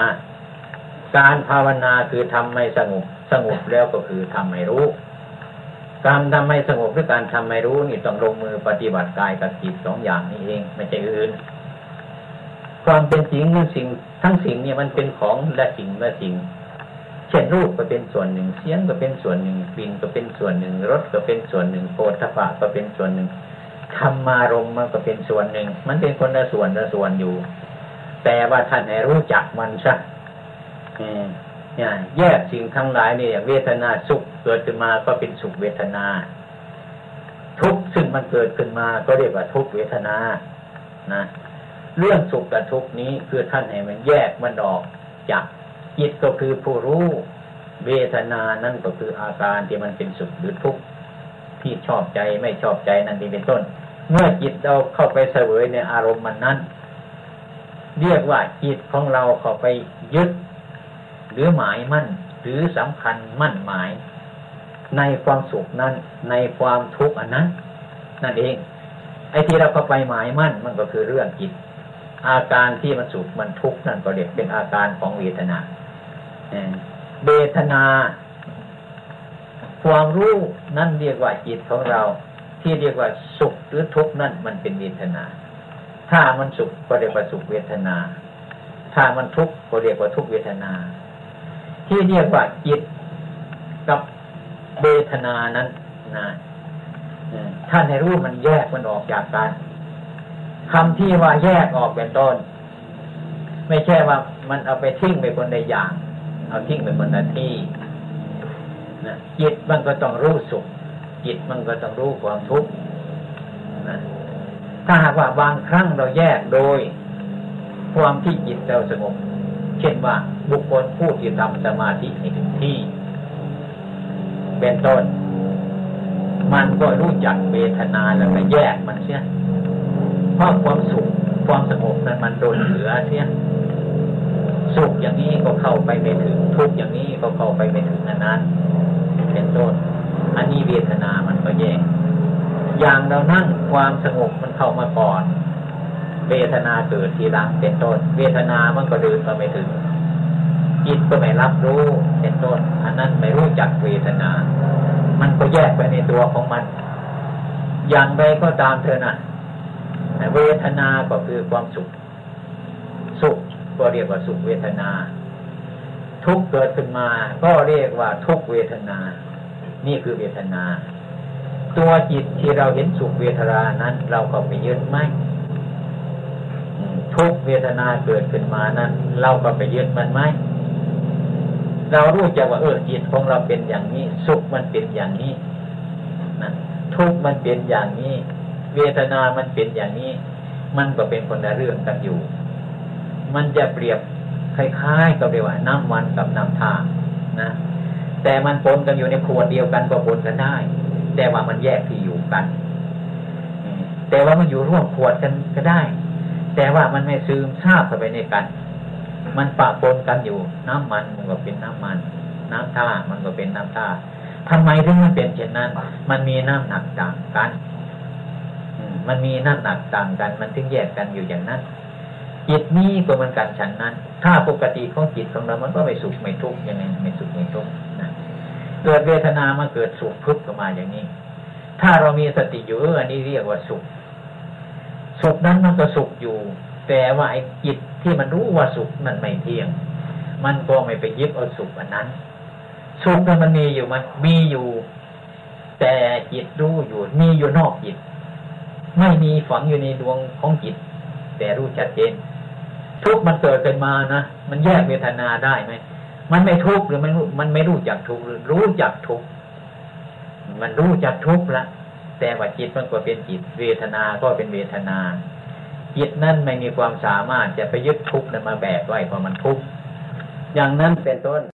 คือทำให้สงบแล้วก็คือทำให้รู้การทำให้สงบหรือการทำให้รู้นี่ต้องลงมือปฏิบัติกายกับจิตสองอย่างนี้เองไม่ใช่อื่นความเป็นจริงสิ่งทั้งสิ่งเนี่ยมันเป็นของและสิ่งเช่นรูปก็เป็นส่วนหนึ่งเสียงก็เป็นส่วนหนึ่งกลิ่นก็เป็นส่วนหนึ่งรสก็เป็นส่วนหนึ่งโผฏฐัพพะก็เป็นส่วนหนึ่งธรรมารมณ์มันก็เป็นส่วนหนึ่งมันเป็นคนละส่วนอยู่แต่ว่าท่านให้รู้จักมันซะแยกสิ่งทั้งหลายนี่เวทนาสุขเกิดขึ้นมาก็เป็นสุขเวทนาทุกข์ซึ่งมันเกิดขึ้นมาก็เรียกว่าทุกขเวทนานะเรื่องสุขกับทุกข์นี้คือท่านให้มันแยกมันออกจากจิตก็คือผู้รู้เวทนานั่นก็คืออาการที่มันเป็นสุขหรือทุกข์ที่ชอบใจไม่ชอบใจนั่นเป็นต้นเมื่อจิตเราเข้าไปเสวยในอารมณ์มันนั้นเรียกว่าจิตของเราเข้าไปยึดหรือหมายมั่นหรือสำคัญมั่นหมายในความสุขนั้นในความทุกข์อันนั้นนั่นเองไอ้ที่เราเข้าไปหมายมั่นมันก็คือเรื่องจิตอาการที่มันสุขมันทุกข์นั่นก็เรียกเป็นอาการของเวทนาเวทนาความรู้นั่นเรียกว่าจิตของเราที่เรียกว่าสุขหรือทุกข์นั่นมันเป็นเวทนาถ้ามันสุขก็เรียกว่าสุขเวทนาถ้ามันทุกข์ก็เรียกว่าทุกขเวทนาที่เรียกว่าจิตกับเวทนานั้นนะท่านให้รู้มันแยกมันออกจากกันคำที่ว่าแยกออกเป็นต้นไม่ใช่ว่ามันเอาไปทิ้งไปคนใดอย่างเอาทิ้งไปคนละที่นะจิตมันก็ต้องรู้สุขจิตมันก็ต้องรู้ความทุกข์นะถ้าหากว่าบางครั้งเราแยกโดยความที่จิตเราสงบเช่นว่าบุคคลผู้ที่ทำสมาธิให้ถึงที่เป็นต้นมันก็รู้จักเวทนาแล้วก็แยกมันเสียเพราะความสุขความสงบนั้นมันโดนเหลือเสียสุขอย่างนี้ก็เข้าไปไม่ถึงทุกข์อย่างนี้ก็เข้าไปไม่ถึงนั้นเป็นต้นอันนี้เวทนามันก็แยกอย่างเรานั่งความสงบมันเข้ามาก่อนเวทนาเกิดทีหลังเป็นต้นเวทนามันก็เดินไปไม่ถึงจิตก็ไม่รับรู้เป็นต้นอันนั้นไม่รู้จักเวทนามันก็แยกไปในตัวของมันอย่างใดก็ตามเถอะนะเวทนาก็คือความสุขสุขก็เรียกว่าสุขเวทนาทุกข์เกิดขึ้นมาก็เรียกว่าทุกขเวทนานี่คือเวทนาตัวจิตที่เราเห็นสุขเวทนานั้นเราก็ไปยึดไหมทุกขเวทนาเกิดขึ้นมานั้นเราก็ไปยึดมันไหมเรารู้จักว่าจิตของเราเป็นอย่างนี้สุขมันเป็นอย่างนี้นะทุกข์มันเป็นอย่างนี้เวทนามันเป็นอย่างนี้มันก็เป็นคนละเรื่องกันอยู่มันจะเปรียบคล้ายๆกับเรียกว่าน้ำมันกับน้ำท่านะแต่มันปนกันอยู่ในขวดเดียวกันก็ปนกันได้แต่ว่ามันแยกที่อยู่กันแต่ว่ามันอยู่ร่วมขวดกันก็ได้แต่ว่ามันไม่ซึมซาบเข้าไปในกันมันปะปนกันอยู่น้ำมันมันก็เป็นน้ำมันน้ำท่ามันก็เป็นน้ำท่าทำไมถึงมันเป็นเช่นนั้นมันมีน้ำหนักต่างกันมันมีน้ำหนักต่างกันมันถึงแยกกันอยู่อย่างนั้นจิตนี้ก็เหมือนกันฉันนั้นถ้าปกติของจิตของเรามันก็ไม่สุขไม่ทุกข์ยังไงไม่สุขไม่ทุกข์นะเกิดเวทนามาเกิดสุขทุกข์ขึ้นมาอย่างนี้ถ้าเรามีสติอยู่อันนี้เรียกว่าสุขสุขนั้นมันก็สุขอยู่แต่ว่าไอ้จิตที่มันรู้ว่าสุขมันไม่เที่ยงมันก็ไม่ไปยึดเอาสุขอันนั้นสุขนั้นมันมีอยู่มันมีอยู่แต่จิตรู้อยู่มีอยู่นอกจิตไม่มีฝังอยู่ในดวงของจิตแต่รู้ชัดเจนทุกข์มันเกิดขึ้นมานะมันแยกเวทนาได้ไหมมันไม่ทุกข์หรือมันไม่รู้จักทุกข์หรือรู้จักทุกข์มันรู้จักทุกข์ละแต่ว่าจิตมันก็เป็นจิตเวทนาก็เป็นเวทนาจิตนั้นไม่มีความสามารถจะไปยึดทุกข์นั้นมาแบกไว้เพราะมันทุกข์อย่างนั้นเป็นต้น